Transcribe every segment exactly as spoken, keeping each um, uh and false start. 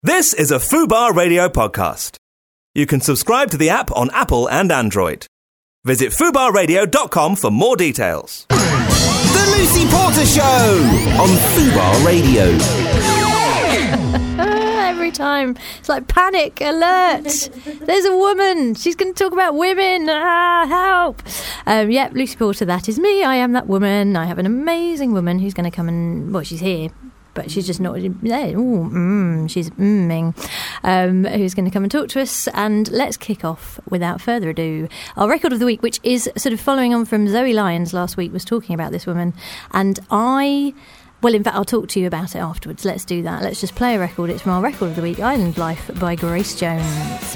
This is a Fubar Radio podcast. You can subscribe to the app on Apple and Android. Visit fubar radio dot com for more details. The Lucy Porter Show on Fubar Radio. Every time. It's like panic alert. There's a woman. She's going to talk about women. Ah, help. Um, yep, Lucy Porter, that is me. I am that woman. I have an amazing woman who's going to come and... Well, she's here. But she's just not there. Ooh, mm, she's mmming. Um, who's going to come and talk to us? And let's kick off without further ado. Our record of the week, which is sort of following on from Zoe Lyons last week, was talking about this woman. And I... Well, in fact, I'll talk to you about it afterwards. Let's do that. Let's just play a record. It's from our record of the week, Island Life by Grace Jones.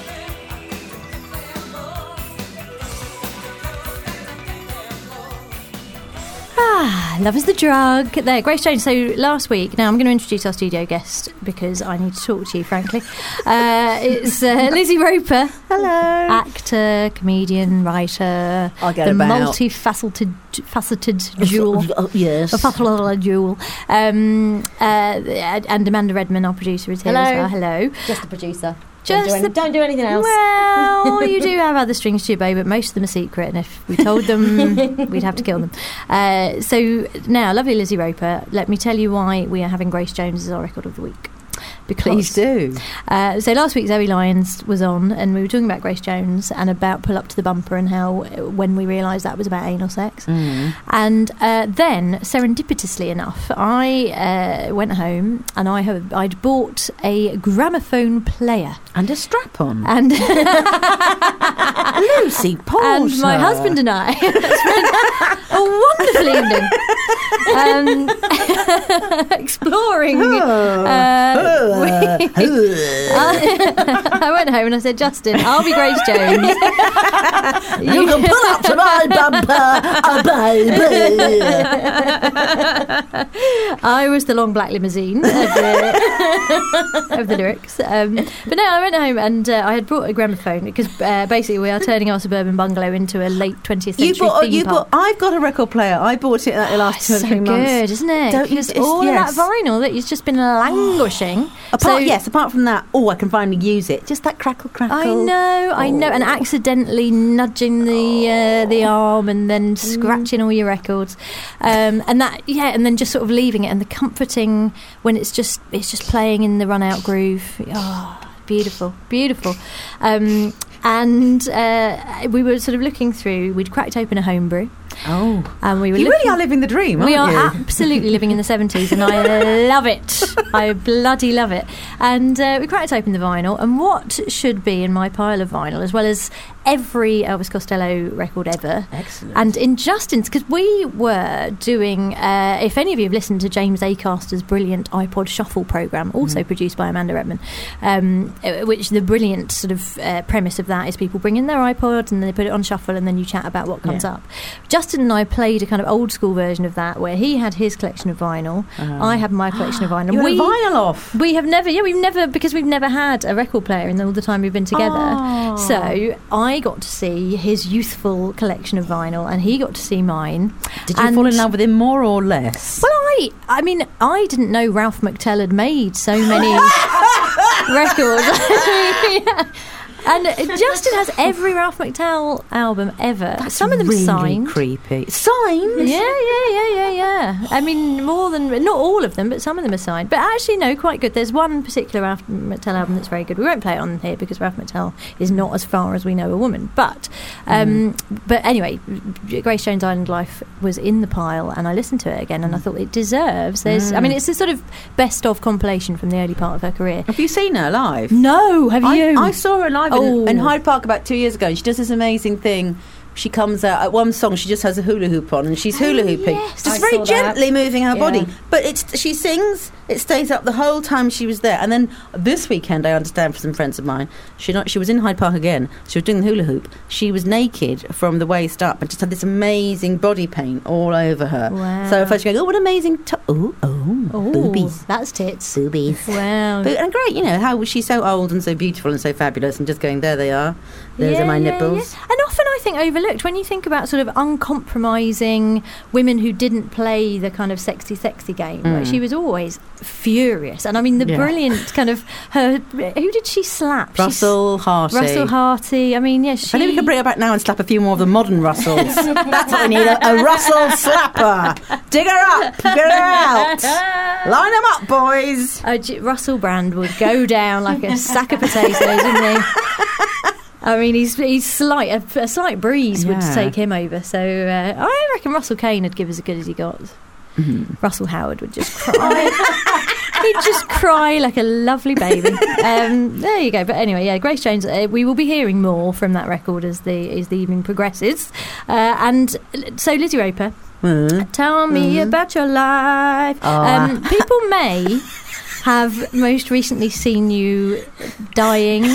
Ah, love is the drug. There, Grace Jones. So last week, now I'm going to introduce our studio guest because I need to talk to you, frankly. Uh, it's uh, Lizzie Roper. Hello. Actor, comedian, writer. I get the about. multifaceted faceted jewel. Oh, yes. A faceted jewel. Um, uh, and Amanda Redman, our producer, is here Hello. as well. Hello. Just the producer. Just don't, do any, the, don't do anything else. Well, you do have other strings to your bow, but most of them are secret, and if we told them, we'd have to kill them. Uh, so now, lovely Lizzie Roper, let me tell you why we are having Grace Jones as our record of the week. Because, Please do. Uh, so last week Zoe Lyons was on, and we were talking about Grace Jones and about Pull Up to the Bumper and how when we realised that was about anal sex. Mm. And uh, then, serendipitously enough, I uh, went home and I have I'd bought a gramophone player And a strap-on. and Lucy Porter. and my husband and I spent a wonderful evening um, exploring. Uh, we- I went home and I said, Justin, I'll be Grace Jones. You can pull up to my bumper, oh, baby. I was the long black limousine of the, of the lyrics. Um, but no, I went home and uh, I had brought a gramophone because uh, basically we are turning our suburban bungalow into a late twentieth century You bought, theme you park. bought, I've got a record player. I bought it at the last two or so three months. good, isn't it? Don't you- Because it's- all yes. of that vinyl that has just been languishing. Apart, So- yes, apart from that, oh, I can finally use it. Just that crackle, crackle. I know, I know, and accidentally nudging the uh, the arm and then scratching all your records, um, and that yeah, and then just sort of leaving it, and the comforting when it's just it's just playing in the run out groove. Oh, beautiful, beautiful. Um, and uh, we were sort of looking through. We'd cracked open a homebrew. Oh, And we were you looking, really are living the dream, aren't we are you? absolutely living in the seventies, and I love it. I bloody love it. And uh, we cracked open the vinyl, and what should be in my pile of vinyl, as well as every Elvis Costello record ever. Excellent. And in Justin's, because we were doing, uh, if any of you have listened to James Acaster's brilliant iPod Shuffle programme, also Mm-hmm. produced by Amanda Redman, um, which the brilliant sort of uh, premise of that is people bring in their iPod and they put it on shuffle and then you chat about what comes Yeah. up. Justin and I played a kind of old school version of that where he had his collection of vinyl, Oh. I had my collection of vinyl. You had we, a vinyl off. we have never, yeah, we've never, because we've never had a record player in all the time we've been together. Oh. So I got to see his youthful collection of vinyl, and he got to see mine. Did you And- fall in love with him more or less? Well, I, I mean, I didn't know Ralph McTell had made so many records. Yeah. And Justin has every Ralph McTell album ever. That's Some of them really signed. creepy. Signed? Yeah, yeah, yeah, yeah, yeah. I mean, more than not all of them, but some of them are signed. But actually, no, quite good. There's one particular Ralph McTell album that's very good. We won't play it on here because Ralph McTell is not as far as we know a woman. But, um, mm. but anyway, Grace Jones' Island Life was in the pile, and I listened to it again, and I thought it deserves. There's, Mm. I mean, it's a sort of best of compilation from the early part of her career. Have you seen her live? No, have I, you? I saw her live Oh. in, in Hyde Park about two years ago, and she does this amazing thing. She comes out at one song, she just has a hula hoop on, and she's hula hooping, yes. just I very saw that. gently moving her Yeah. body. But it's she sings, it stays up the whole time she was there. And then this weekend, I understand from some friends of mine, she not she was in Hyde Park again. She was doing the hula hoop. She was naked from the waist up, and just had this amazing body paint all over her. Wow. So first you're going, oh, what amazing, to- oh, oh, Ooh, boobies, that's tits. boobies. Wow. But, and great, you know, how was she so old and so beautiful and so fabulous, and just going, there they are, those Yeah, are my yeah, nipples. yeah. And often I think overlooked overlooked when you think about sort of uncompromising women who didn't play the kind of sexy, sexy game. Mm. Like she was always furious. And I mean, the Yeah. brilliant kind of her. Who did she slap? Russell Harty. Russell Harty. I mean, yes, yeah, she. I think we could bring her back now and slap a few more of the modern Russells. That's what we need, a, a Russell slapper. Dig her up, get her out. Line them up, boys. Uh, J- Russell Brand would go down like a sack of potatoes, wouldn't he? I mean, he's he's slight a, a slight breeze would Yeah. take him over. So uh, I reckon Russell Kane would give as good as he got. Mm-hmm. Russell Howard would just cry. He'd just cry like a lovely baby. Um, there you go. But anyway, yeah, Grace Jones. Uh, we will be hearing more from that record as the as the evening progresses. Uh, and so, Lizzie Roper, Mm. tell me Mm. about your life. Oh. Um, people may have most recently seen you dying.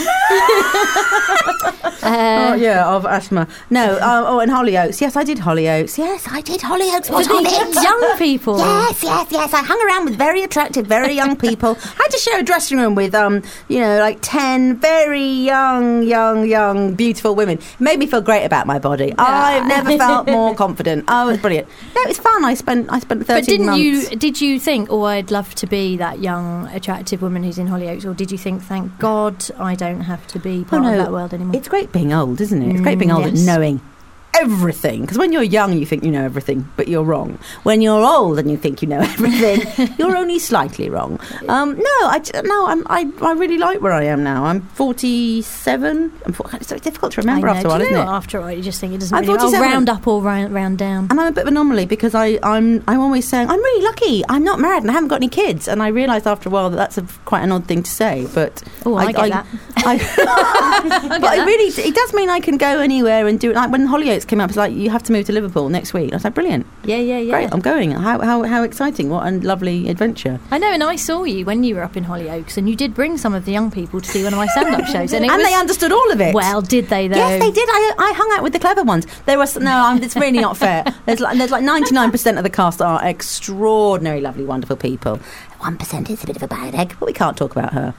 Oh, uh, yeah, of asthma. No, uh, oh, and Hollyoaks. Yes, I did Hollyoaks. Yes, I did Hollyoaks. for What of the it? young people. Yes, yes, yes. I hung around with very attractive, very young people. I had to share a dressing room with, um, you know, like ten very young, young, young, beautiful women. It made me feel great about my body. I've never felt more confident. Oh, it was brilliant. No, it was fun. I spent, I spent thirteen But didn't months. you? Did you think, oh, I'd love to be that young, attractive woman who's in Hollyoaks, or did you think, thank God, I don't have to be part Oh, no. of that world anymore? It's great being old, isn't it? It's great being Mm, old yes. and knowing everything. Because when you're young, you think you know everything, but you're wrong. When you're old and you think you know everything, you're only slightly wrong. Um, no, I no, I'm, I I really like where I am now. I'm forty-seven. I'm for, it's so difficult to remember I know. after a Do while, you isn't know it? what? After a while, you just think it doesn't I'm really oh, forty-seven. round up or round, round down. And I'm a bit of an anomaly because I, I'm I'm always saying I'm really lucky. I'm not married and I haven't got any kids. And I realised after a while that that's a, quite an odd thing to say. But Oh, I, get that. I, but it really, it does mean I can go anywhere and do it. Like when Hollyoaks came up, it's like you have to move to Liverpool next week. I was like, brilliant, Yeah, yeah, yeah. great, I'm going. How how how exciting! What a lovely adventure. I know, and I saw you when you were up in Hollyoaks, and you did bring some of the young people to see one of my stand-up shows, and it And was, they understood all of it. well, did they though? Yes, they did. I, I hung out with the clever ones. There was no. I'm, it's really not fair. There's like there's like ninety-nine percent of the cast are extraordinary, lovely, wonderful people. One percent is a bit of a bad egg, but we can't talk about her.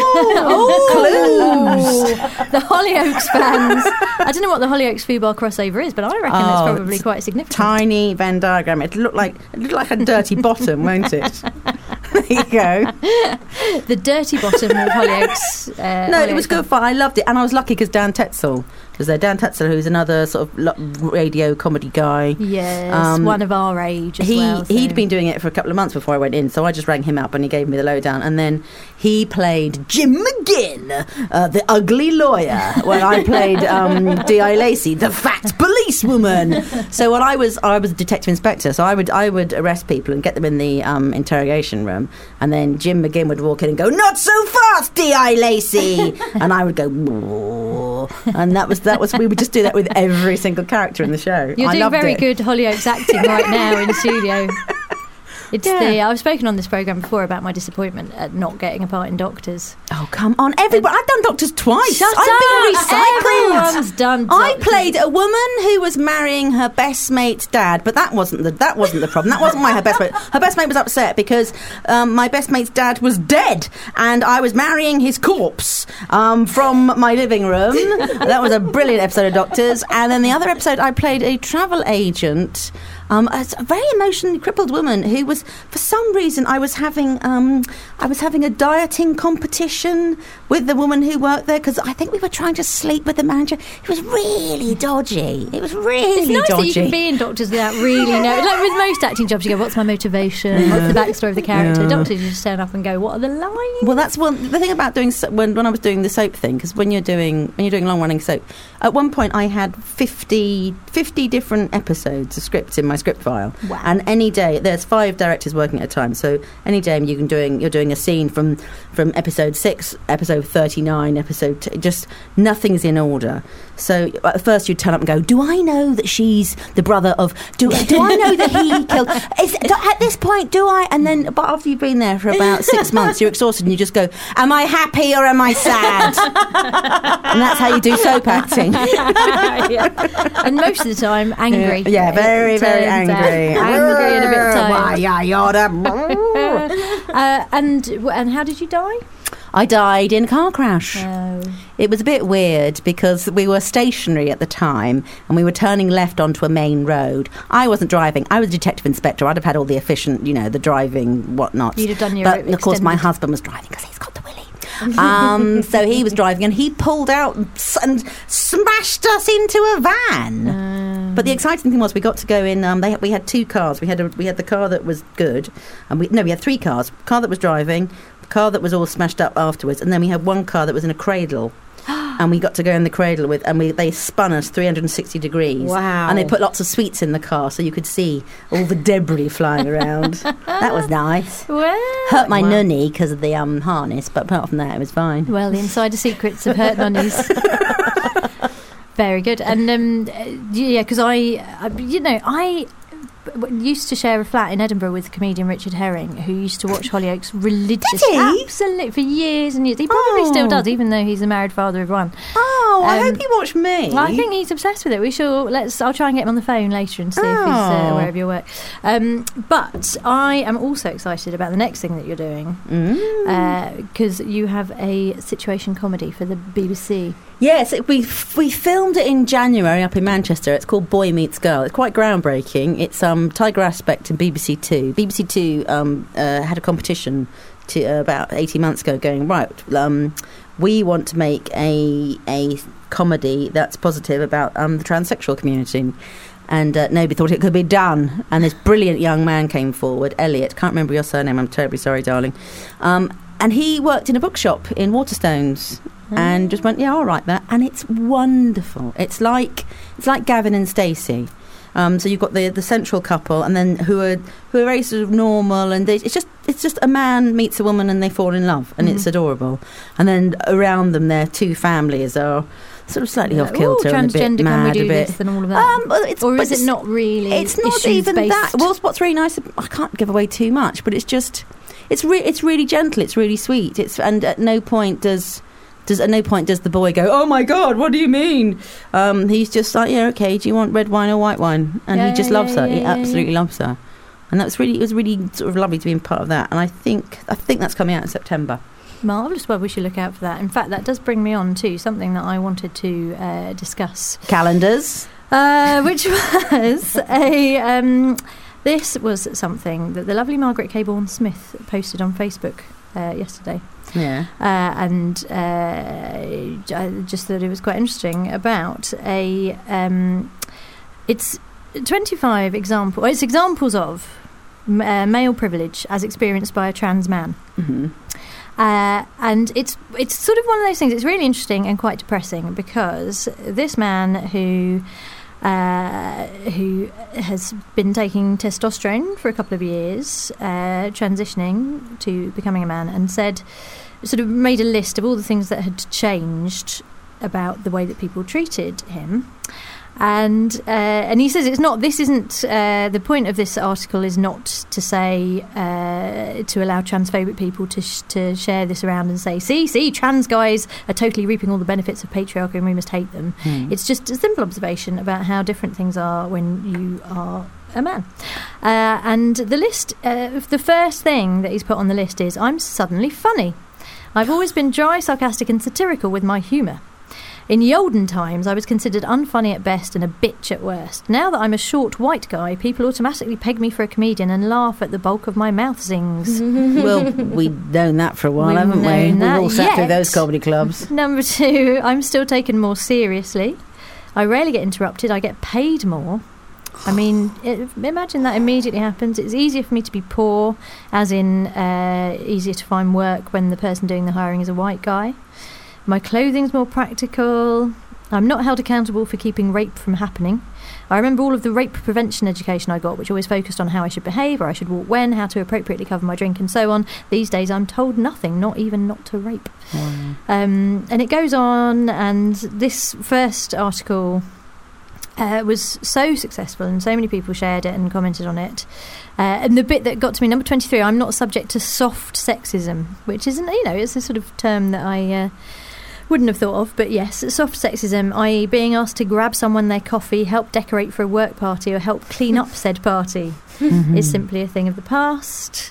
Oh, the Hollyoaks fans. I don't know what the Hollyoaks Fubar crossover is, but I reckon Oh, it's probably it's quite significant. Tiny Venn diagram. It looked like it looked like a dirty bottom, won't it? There you go. The dirty bottom of Hollyoaks. Uh, No, it Hollyoaks was good fun. I loved it, and I was lucky because Dan Tetzel was there. Dan Tetzel, who's another sort of lo- radio comedy guy. Yes, Um, one of our age as he well. so- he'd been doing it for a couple of months before I went in, so I just rang him up and he gave me the lowdown. And then he played Jim McGinn, uh, the ugly lawyer, when I played um, D I Lacey, the fat policewoman. So when I was I was a detective inspector, so I would I would arrest people and get them in the um, interrogation room, and then Jim McGinn would walk in and go, "Not so fast, D I Lacey," and I would go, "Whoa." And that was that was we would just do that with every single character in the show. You're I doing loved very it. good Hollyoaks acting right now in the studio. It's Yeah. the I've spoken on this programme before about my disappointment at not getting a part in Doctors. Oh, come on. Everybody. I've done Doctors twice. Shut I've been up! recycled. Everyone's done I Doctors. played a woman who was marrying her best mate's dad, but that wasn't the that wasn't the problem. That wasn't why her best mate. Her best mate was upset because um, my best mate's dad was dead, and I was marrying his corpse um, from my living room. That was a brilliant episode of Doctors. And then the other episode, I played a travel agent. Um, a a very emotionally crippled woman who was, for some reason, I was having, um, I was having a dieting competition with the woman who worked there because I think we were trying to sleep with the manager. It was really dodgy. It was really It's nice dodgy. that you can be in Doctors without really knowing. Like with most acting jobs, you go, "What's my motivation? What's the backstory of the character?" Yeah. Doctors, you just turn up and go, "What are the lines?" Well, that's one. The thing about doing so- when when I was doing the soap thing, because when you're doing when you're doing long running soap, at one point I had fifty, fifty different episodes of scripts in my script file. Wow. And any day there's five directors working at a time, so any day you can doing you're doing a scene from from episode six, episode thirty-nine, episode t- just nothing's in order. So at first you turn up and go, "Do I know that she's the brother of? Do do I know that he killed? Is, do, at this point, do I?" And then, but after you've been there for about six months, you're exhausted and you just go, "Am I happy or am I sad?" And that's how you do soap acting. Yeah. And most of the time, angry. Yeah, yeah, very, It very turns out. angry. Angry and a bit tired. Why, yeah, you're the- Uh, and and how did you die? I died in a car crash. Oh. It was a bit weird because we were stationary at the time and we were turning left onto a main road. I wasn't driving. I was a detective inspector. I'd have had all the efficient, you know, the driving whatnot. You'd have done your But, of course, my extended- husband was driving because he's got the willy. um, so he was driving and he pulled out and s- and smashed us into a van. Um, But the exciting thing was we got to go in. Um, they we had two cars. We had a, we had the car that was good, and we no we had three cars. Car that was driving, the car that was all smashed up afterwards, and then we had one car that was in a cradle. And we got to go in the cradle with, and we they spun us three hundred sixty degrees. Wow. And they put lots of sweets in the car so you could see all the debris flying around. That was nice. well, Hurt my wow. nunny because of the um, harness, but apart from that, it was fine. Well, the insider secrets of hurt nunnies. Very good. And um, yeah, because I, I, you know, I used to share a flat in Edinburgh with comedian Richard Herring, who used to watch Hollyoaks religiously. Did he? Absolutely, for years and years. He probably Oh. still does, even though he's a married father of one. Oh, I Um, hope you watch me. Well, I think he's obsessed with it. We shall. Let's. I'll try and get him on the phone later and see if he's uh, Oh. aware of your work. Um, but I am also excited about the next thing that you're doing Mm. because you have a situation comedy for the B B C. Yes, it, we we filmed it in January up in Manchester. It's called Boy Meets Girl. It's quite groundbreaking. It's um, Tiger Aspect and B B C Two. B B C Two um, uh, had a competition to, uh, about eighteen months ago going, right, um, we want to make a a comedy that's positive about um, the transsexual community. And uh, nobody thought it could be done. And this brilliant young man came forward, Elliot. Can't remember your surname. I'm terribly sorry, darling. Um, and he worked in a bookshop in Waterstones. And just went, yeah, I'll write that, and it's wonderful. It's like it's like Gavin and Stacey. Um, so you've got the the central couple, and then who are who are very sort of normal, and they, it's just it's just a man meets a woman and they fall in love, and Mhm. it's adorable. And then around them, their two families are sort of slightly Yeah, off kilter ooh, and a bit transgender, can we mad, do a bit. this and all of that? Um, well, it's, or but is it it's- not really? It's not issues even based? that. Well, what's really nice, I can't give away too much, but it's just it's re- it's really gentle. It's really sweet. It's and at no point does. Does, at no point does the boy go, oh my God, what do you mean? Um, he's just like, yeah, okay, do you want red wine or white wine? And Yeah, he just yeah, loves her. yeah, he yeah, absolutely yeah. loves her. And that's really, it was really sort of lovely to be a part of that. And I think, I think that's coming out in September. Marvellous. Well, we should look out for that. In fact, that does bring me on to something that I wanted to uh, discuss, Calendars. uh, which was a. Um, this was something that the lovely Margaret Caborn Smith posted on Facebook uh, yesterday. Yeah. Uh, and uh, I just thought it was quite interesting about a. Um, it's twenty-five example. It's examples of m- uh, male privilege as experienced by a trans man. Mm-hmm. Uh, and it's it's sort of one of those things. It's really interesting and quite depressing because this man who uh, who has been taking testosterone for a couple of years, uh, transitioning to becoming a man, and said, sort of made a list of all the things that had changed about the way that people treated him. And uh, and he says it's not. This isn't uh, the point of this article. Is not to say uh, to allow transphobic people to sh- to share this around and say, see, see, trans guys are totally reaping all the benefits of patriarchy and we must hate them. Mm. It's just a simple observation about how different things are when you are a man. Uh, and the list, uh, the first thing that he's put on the list is, I'm suddenly funny. I've always been dry, sarcastic, and satirical with my humour. In the olden times, I was considered unfunny at best and a bitch at worst. Now that I'm a short white guy, people automatically peg me for a comedian and laugh at the bulk of my mouth zings. Well, we've known that for a while, We've haven't we? known We've that, all sat through yet. those comedy clubs. Number two, I'm still taken more seriously. I rarely get interrupted. I get paid more. I mean, it, imagine that immediately happens. It's easier for me to be poor, as in uh, easier to find work when the person doing the hiring is a white guy. My clothing's more practical. I'm not held accountable for keeping rape from happening. I remember all of the rape prevention education I got, which always focused on how I should behave, where I should walk when, how to appropriately cover my drink, and so on. These days I'm told nothing, not even not to rape. Wow. Um, and it goes on, and this first article uh, was so successful, and so many people shared it and commented on it. Uh, and the bit that got to me, number twenty-three, I'm not subject to soft sexism, which isn't, you know, it's a sort of term that I uh, wouldn't have thought of, but yes, soft sexism, that is being asked to grab someone their coffee, help decorate for a work party, or help clean up said party, Mhm. is simply a thing of the past.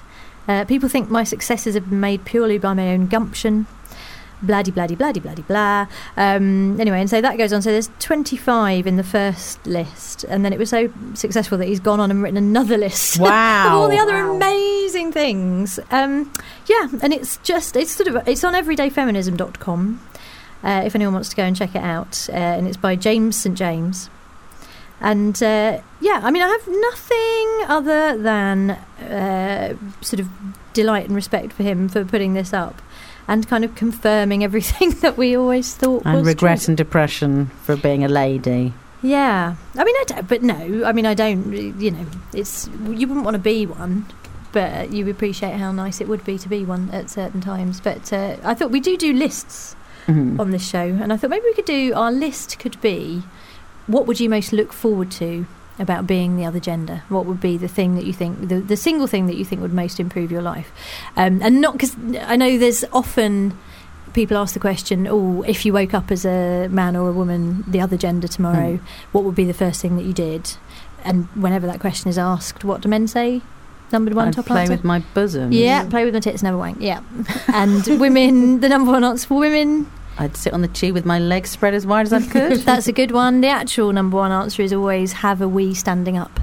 Uh, people think my successes have been made purely by my own gumption. Bloody, bloody, bloody, bloody, blah. Um, anyway, and so that goes on. So there's twenty-five in the first list, and then it was so successful that he's gone on and written another list. Wow. of all the other Wow. amazing things. Um, yeah, and it's just, it's sort of, it's on everyday feminism dot com, uh, if anyone wants to go and check it out. Uh, and it's by James Saint James. And uh, yeah, I mean, I have nothing other than uh, sort of delight and respect for him for putting this up. And kind of confirming everything that we always thought And was regret true. and depression for being a lady. Yeah, I mean, I don't, but no, I mean, I don't. You know, it's you wouldn't want to be one, but you appreciate how nice it would be to be one at certain times. But uh, I thought we do do lists Mhm. on this show, and I thought maybe we could do our list. Could be, what would you most look forward to about being the other gender? What would be the thing that you think, the, the single thing that you think would most improve your life? Um, and not because I know there's often people ask the question, oh, if you woke up as a man or a woman, the other gender tomorrow, Mm. what would be the first thing that you did? And whenever that question is asked, what do men say? Number one I'd top play answer? with my bosom. Yeah, play with my tits, never wank. Yeah. And women, the number one answer for women, I'd sit on the tube with my legs spread as wide as I could. that's a good one. The actual number one answer is always have a wee standing up.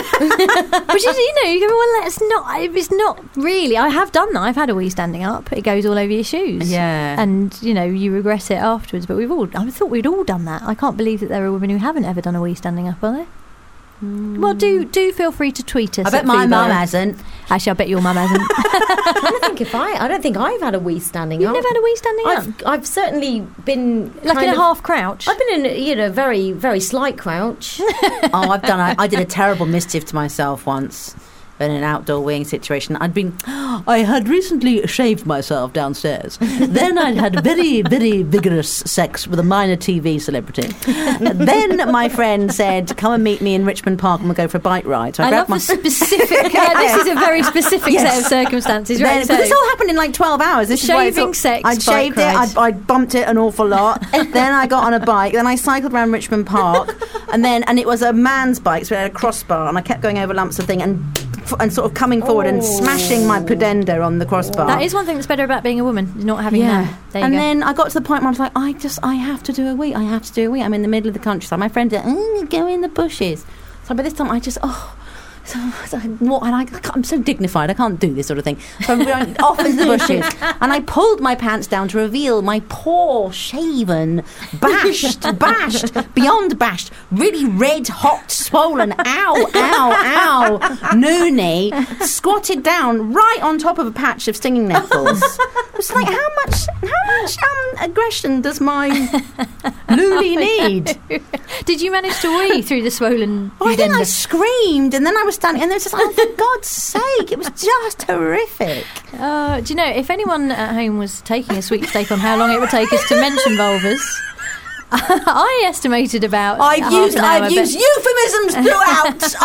Which is, you know, you go, well, that's not, it's not really. I have done that. I've had a wee standing up. It goes all over your shoes. Yeah. And, you know, you regret it afterwards. But we've all, I thought we'd all done that. I can't believe that there are women who haven't ever done a wee standing up, are there? Well, do do feel free to tweet us. I bet at my Fubar. mum hasn't. Actually, I bet your mum hasn't. I think if I, I don't think I've had a wee standing You've up. never had a wee standing up? I've, I've certainly been Like kind in a of- half crouch? I've been in, a, you know, very, very slight crouch. Oh, I've done. I, I did a terrible mischief to myself once in an outdoor weighing situation. I'd been. I had recently shaved myself downstairs. Then I'd had very, very vigorous sex with a minor T V celebrity. Then my friend said, "Come and meet me in Richmond Park, and we'll go for a bike ride." So I, I love grabbed my. the specific. Uh, this is a very specific Yes. set of circumstances, Then, right? but this So- all happened in like twelve hours. This is why it's Shaving, all- sex, I'd bike shaved it. ride. I'd, I'd bumped it an awful lot. Then I got on a bike. Then I cycled around Richmond Park, and then and it was a man's bike, so it had a crossbar, and I kept going over lumps of thing and and sort of coming forward and smashing my pudenda on the crossbar. That is one thing that's better about being a woman, not having Yeah. that. There you And go. then I got to the point where I was like, I just, I have to do a wee. I have to do a wee. I'm in the middle of the countryside. My friend said, mm, go in the bushes. So by this time, I just, oh. So, so what, and I, I can't- I'm so dignified, I can't do this sort of thing. So I went off into the bushes, and I pulled my pants down to reveal my poor, shaven, bashed, bashed, beyond bashed, really red, hot, swollen, ow, ow, ow, noonie, squatted down right on top of a patch of stinging nettles. It's like, how much, how much um, aggression does my loolie need? Did you manage to wee through the swollen Oh, I think I pudenda? screamed, and then I was standing, and there was just, oh, for God's sake, it was just horrific. Uh, do you know, if anyone at home was taking a sweepstake on how long it would take us to mention vulvas, I estimated about I've half used, an hour, I've but- used euphemisms throughout.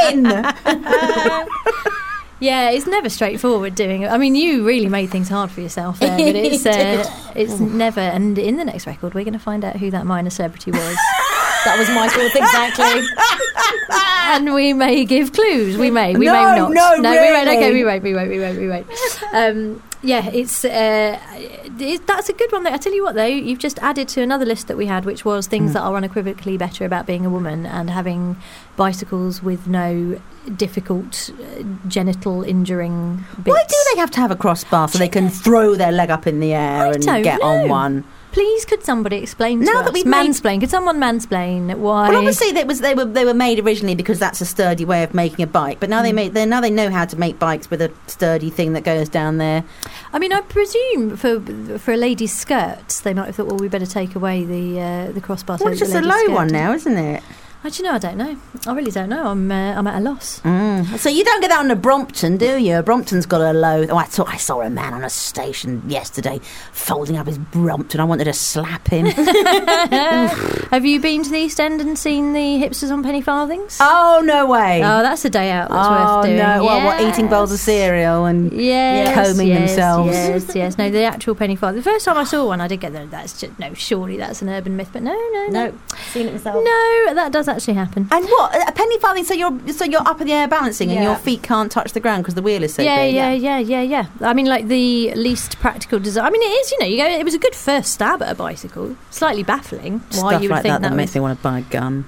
I win. Yeah, it's never straightforward doing it. I mean, you really made things hard for yourself there, but it's uh, it's never. And in the next record, we're going to find out who that minor celebrity was. That was my thought exactly. And we may give clues. We may. We No, may not. no, we won't. really. Okay, we won't. We won't. We won't. We won't. Um, yeah, it's uh, it, that's a good one. Though I tell you what, though, you've just added to another list that we had, which was things Mm. that are unequivocally better about being a woman and having bicycles with no difficult uh, genital injuring bits. Why do they have to have a crossbar so they can throw their leg up in the air I and don't get on know. one? Please, could somebody explain to Now us? that we've made- mansplain. Could someone mansplain why? Well, obviously they was they were they were made originally because that's a sturdy way of making a bike. But now they make they now they know how to make bikes with a sturdy thing that goes down there. I mean, I presume for for a lady's skirts, they might have thought, well, we better take away the uh, the crossbar. so Well, it's that just the a lady's low one skirt- now, isn't it? Actually, no, I don't know. I really don't know. I'm uh, I'm at a loss. Mm. So you don't get that on a Brompton, do you? A Brompton's got a low. Oh, I saw I saw a man on a station yesterday folding up his Brompton. I wanted to slap him. Have you been to the East End and seen the hipsters on penny farthings? Oh no way! Oh, that's a day out that's Oh, worth doing. no! What, what? Yes. Eating bowls of cereal and Yes, combing yes, themselves. Yes, yes. No, the actual penny farthing. The first time I saw one, I did get that. That's just no. Surely that's an urban myth, but no, no, no. No, seen it myself. No, that does actually happened. And what? A penny farthing, so you're so you're up in the air balancing and Yeah. your feet can't touch the ground because the wheel is so yeah, big. yeah, yeah, yeah, yeah. I mean, like the least practical design. I mean, it is. You know, you go. It was a good first stab at a bicycle. Slightly baffling. Why Stuff you would like think that that, that makes was me want to buy a gun.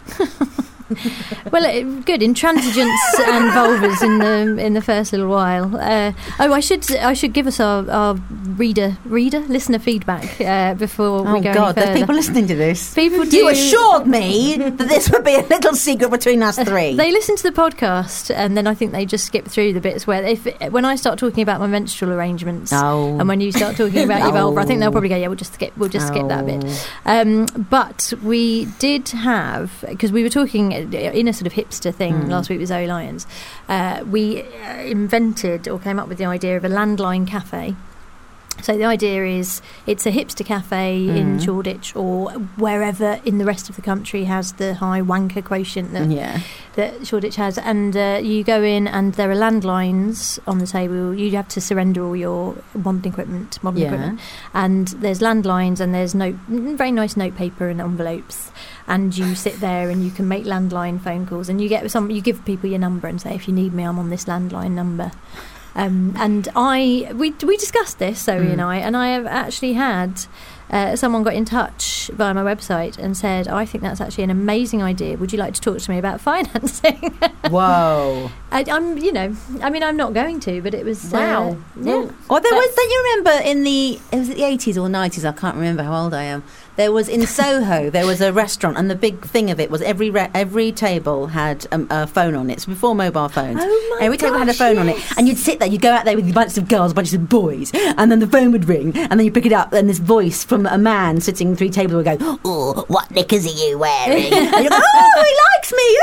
well, it, good intransigence and vulvas in the in the first little while. Uh, oh, I should I should give us our, our reader reader listener feedback uh, before Oh we go God, any there's further. people listening to this. People do. You assured me that this would be a little secret between us three. They listen to the podcast and then I think they just skip through the bits where if when I start talking about my menstrual arrangements Oh. and when you start talking about your Oh. vulva, I think they'll probably go, yeah, we'll just skip we'll just skip that bit. Um, but we did have, because we were talking in a sort of hipster thing Mm. last week with Zoe Lyons, uh, we uh, invented or came up with the idea of a landline cafe. So the idea is it's a hipster cafe in Mm. Shoreditch or wherever in the rest of the country has the high wanker quotient that, Yeah. that Shoreditch has. And uh, you go in and there are landlines on the table. You have to surrender all your modern equipment, modern Yeah. equipment. And there's landlines and there's note, very nice note paper and envelopes. And you sit there and you can make landline phone calls and you get some. You give people your number and say, if you need me, I'm on this landline number. Um, and I, we we discussed this, Zoe Mm. and I, and I have actually had uh, someone got in touch via my website and said, I think that's actually an amazing idea. Would you like to talk to me about financing? Whoa. I, I'm, you know, I mean, I'm not going to, but it was Wow. Uh, yeah. Or there But- was, don't you remember in the, it was the eighties or nineties, I can't remember how old I am. There was in Soho, there was a restaurant, and the big thing of it was every re- every table had um, a phone on it. So before mobile phones, Oh my every table had a gosh, phone on it, yes. and you'd sit there, you'd go out there with a bunch of girls, a bunch of boys, and then the phone would ring, and then you pick it up, and this voice from a man sitting three tables would go, "Oh, what knickers are you wearing?" And you go, "Oh, he likes me."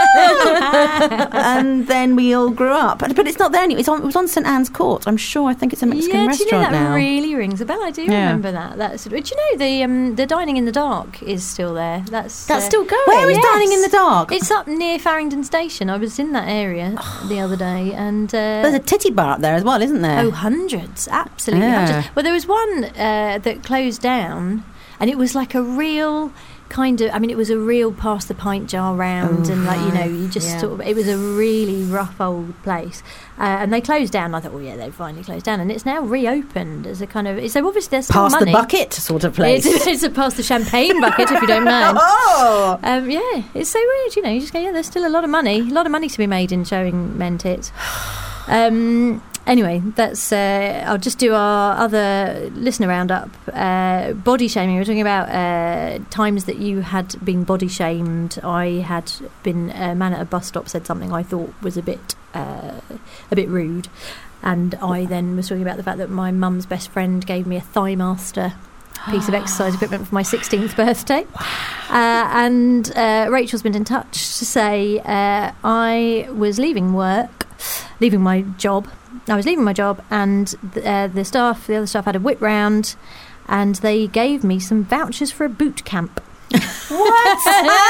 Oh. And then we all grew up, but, but it's not there anymore. It's on, it was on St Anne's Court. I'm sure. I think it's a Mexican yeah, do you know restaurant that now. really rings a bell? I do Yeah. remember that. That's. Do you know the um, the dining in the dark is still there? That's That's uh, still going. Where is Yes. Dining in the Dark? It's up near Farringdon Station. I was in that area the other day, and uh, There's a titty bar up there as well, isn't there? oh, hundreds, absolutely Yeah. hundreds. Well, there was one uh, that closed down, and it was like a real kind of. I mean, it was a real pass the pint jar round, Oh, and like you know, you just yeah. sort of. It was a really rough old place, uh, and they closed down. I thought, well, yeah, they've finally closed down, and it's now reopened as a kind of. So obviously, there's still Pass money. the bucket sort of place. It's, it's a pass the champagne bucket, if you don't mind. Oh! Um, yeah, it's so weird, you know. You just go, yeah, there's still a lot of money, a lot of money to be made in showing men tits. Um, anyway, that's. Uh, I'll just do our other listener roundup. Uh, body shaming. We were talking about uh, times that you had been body shamed. I had been a man at a bus stop said something I thought was a bit, uh, a bit rude, and I then was talking about the fact that my mum's best friend gave me a Thigh Master piece of exercise equipment for my sixteenth birthday. Uh, and uh, Rachel's been in touch to say uh, I was leaving work, leaving my job. I was leaving my job, and th- uh, the staff, the other staff, had a whip round, and they gave me some vouchers for a boot camp. What?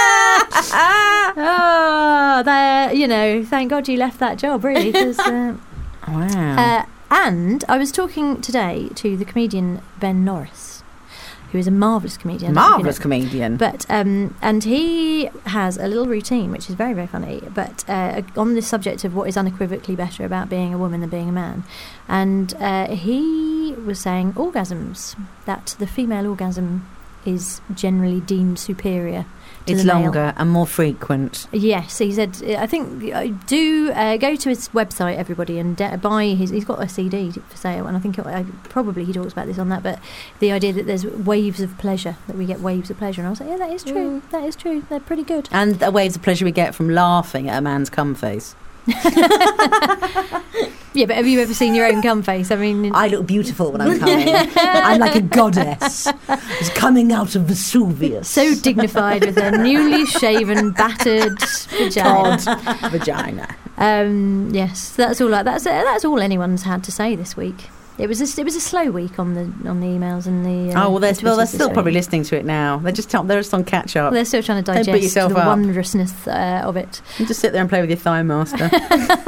Oh, they, you know, thank God you left that job, really. 'Cause, uh, Wow. uh, and I was talking today to the comedian Ben Norris, who is a marvellous comedian. Marvellous you know. comedian. But um, and he has a little routine which is very very funny. But uh, on this subject of what is unequivocally better about being a woman than being a man, and uh, he was saying orgasms, that the female orgasm is generally deemed superior to It's the male. longer and more frequent. Yes, he said. I think uh, do uh, go to his website, everybody, and uh, buy his. He's got a C D for sale, and I think it, uh, probably he talks about this on that. But the idea that there's waves of pleasure, that we get waves of pleasure, and I was like, yeah, that is true. That is true. They're pretty good. And the waves of pleasure we get from laughing at a man's cum face. Yeah, but have you ever seen your own cum face? I mean, I look beautiful when I'm coming. I'm like a goddess. It's coming out of Vesuvius. so dignified with a newly shaven, battered vagina. Todd vagina. Um, yes, that's all. That's that's all anyone's had to say this week. It was a, it was a slow week on the on the emails and the. Uh, Oh well, they're, the well, they're Twitters still this probably week. listening to it now. They're just tell- they're just on catch up. They're still trying to Don't beat digest yourself the up. wondrousness uh, of it. You just sit there and play with your thigh master.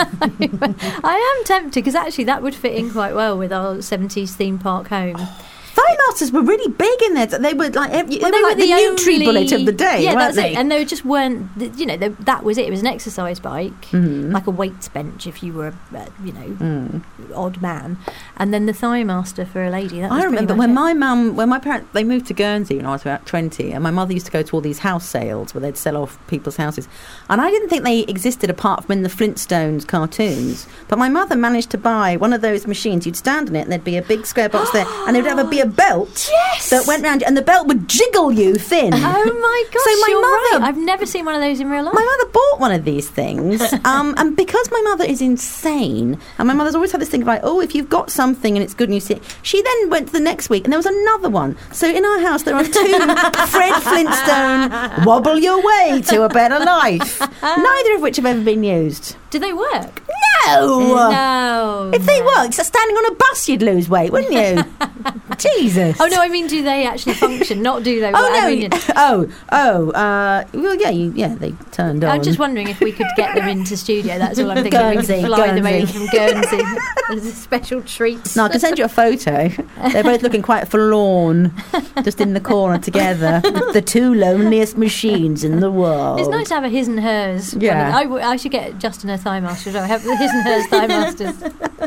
I am tempted because actually that would fit in quite well with our seventies theme park home. Thigh-masters were really big in there. They were like every, Well, they were like the, only- Nutri-Bullet of the day, yeah, weren't that's they? it. And they just weren't. You know, they, that was it. It was an exercise bike, Mhm. like a weights bench if you were, a, uh, you know, Mm. odd man, and then the Thighmaster for a lady. That was I pretty remember much when it. my mum, when my parents, they moved to Guernsey when I was about twenty, and my mother used to go to all these house sales where they'd sell off people's houses. And I didn't think they existed apart from in the Flintstones cartoons. But my mother managed to buy one of those machines. You'd stand in it, and there'd be a big square box there, and there'd have a, be a belt Yes! that went round, and the belt would jiggle you thin. Oh my gosh! So my you're mother- right. I've never seen one of those in real life. My mother bought one of these things, um, and because my mother is insane, and my mother's always had this thing of like, oh, if you've got something and it's good and you see it. She then went to the next week, and there was another one. So in our house, there are two Fred Flintstone wobble your way to a better life, neither of which have ever been used. Do they work? No! No. If they worked, so standing on a bus, you'd lose weight, wouldn't you? Jesus. Oh no, I mean, do they actually function? Not do they? Oh Well, no! I mean, oh oh. Uh, well, yeah, you, yeah. They turned on. I'm just wondering if we could get them into studio. That's all I'm thinking. Guernsey, we could fly them over Guernsey. from Guernsey as a special treat. No, I can send you a photo. They're both looking quite forlorn, just in the corner together. The two loneliest machines in the world. It's nice to have a his and hers. Yeah. I, w- I should get Justin a thigh master. I have the his and hers thigh masters.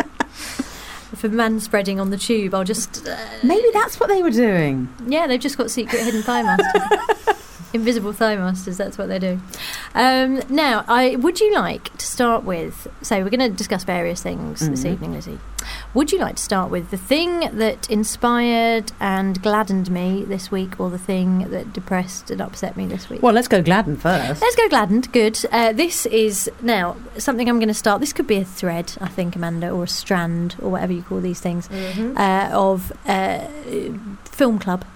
For man spreading on the tube, I'll just. Uh, Maybe that's what they were doing. yeah, they've just got secret hidden thigh masters. Invisible thigh masters, that's what they do. Um, now, I would you like to start with. So, we're going to discuss various things this Mhm. evening, Lizzie. Would you like to start with the thing that inspired and gladdened me this week, or the thing that depressed and upset me this week? Well, let's go Gladden first. Let's go gladdened. Good. Uh, this is now something I'm going to start. This could be a thread, I think, Amanda, or a strand, or whatever you call these things, uh, of uh, film club.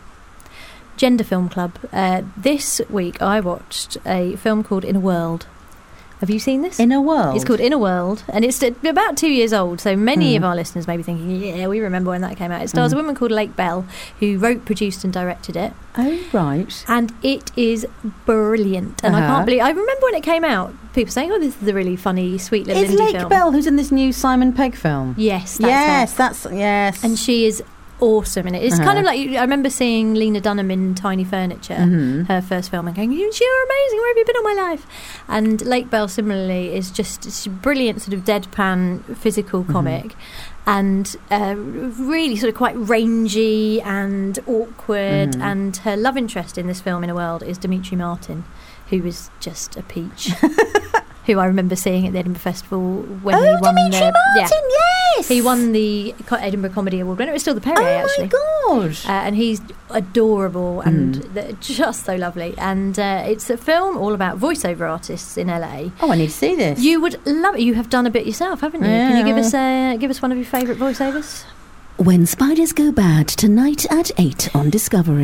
Gender Film Club. Uh, this week I watched a film called In a World. Have you seen this? In a World. It's called In a World, and it's uh, about two years old, so many Mm. of our listeners may be thinking, yeah, we remember when that came out. It stars Mm. a woman called Lake Bell, who wrote, produced and directed it, Oh right. and it is brilliant. And I Uh-huh. can't believe... I remember when it came out, people saying, oh, this is a really funny, sweet little Is indie Lake film. Bell who's in this new Simon Pegg film? Yes, that's yes, her. that's yes. And she is awesome in it. It's Uh-huh. kind of like, I remember seeing Lena Dunham in Tiny Furniture, Mhm. her first film, and going, you're amazing, where have you been all my life? And Lake Bell similarly is just it's a brilliant sort of deadpan physical Mm-hmm. comic, and uh, really sort of quite rangy and awkward. Mhm. And her love interest in this film, In a World, is Dimitri Martin, who is just a peach. Who I remember seeing at the Edinburgh Festival when oh, he won Dimitri the Martin, yes. he won the Co- Edinburgh Comedy Award winner. It was still the Perrier, Oh actually. my god. Uh, and he's adorable and Mm. th- just so lovely. And uh, it's a film all about voiceover artists in L A. Oh, I need to see this. You would love it. You have done a bit yourself, haven't you? Can you give Yeah. us uh, give us one of your favourite voiceovers? When Spiders Go Bad, tonight at eight on Discovery.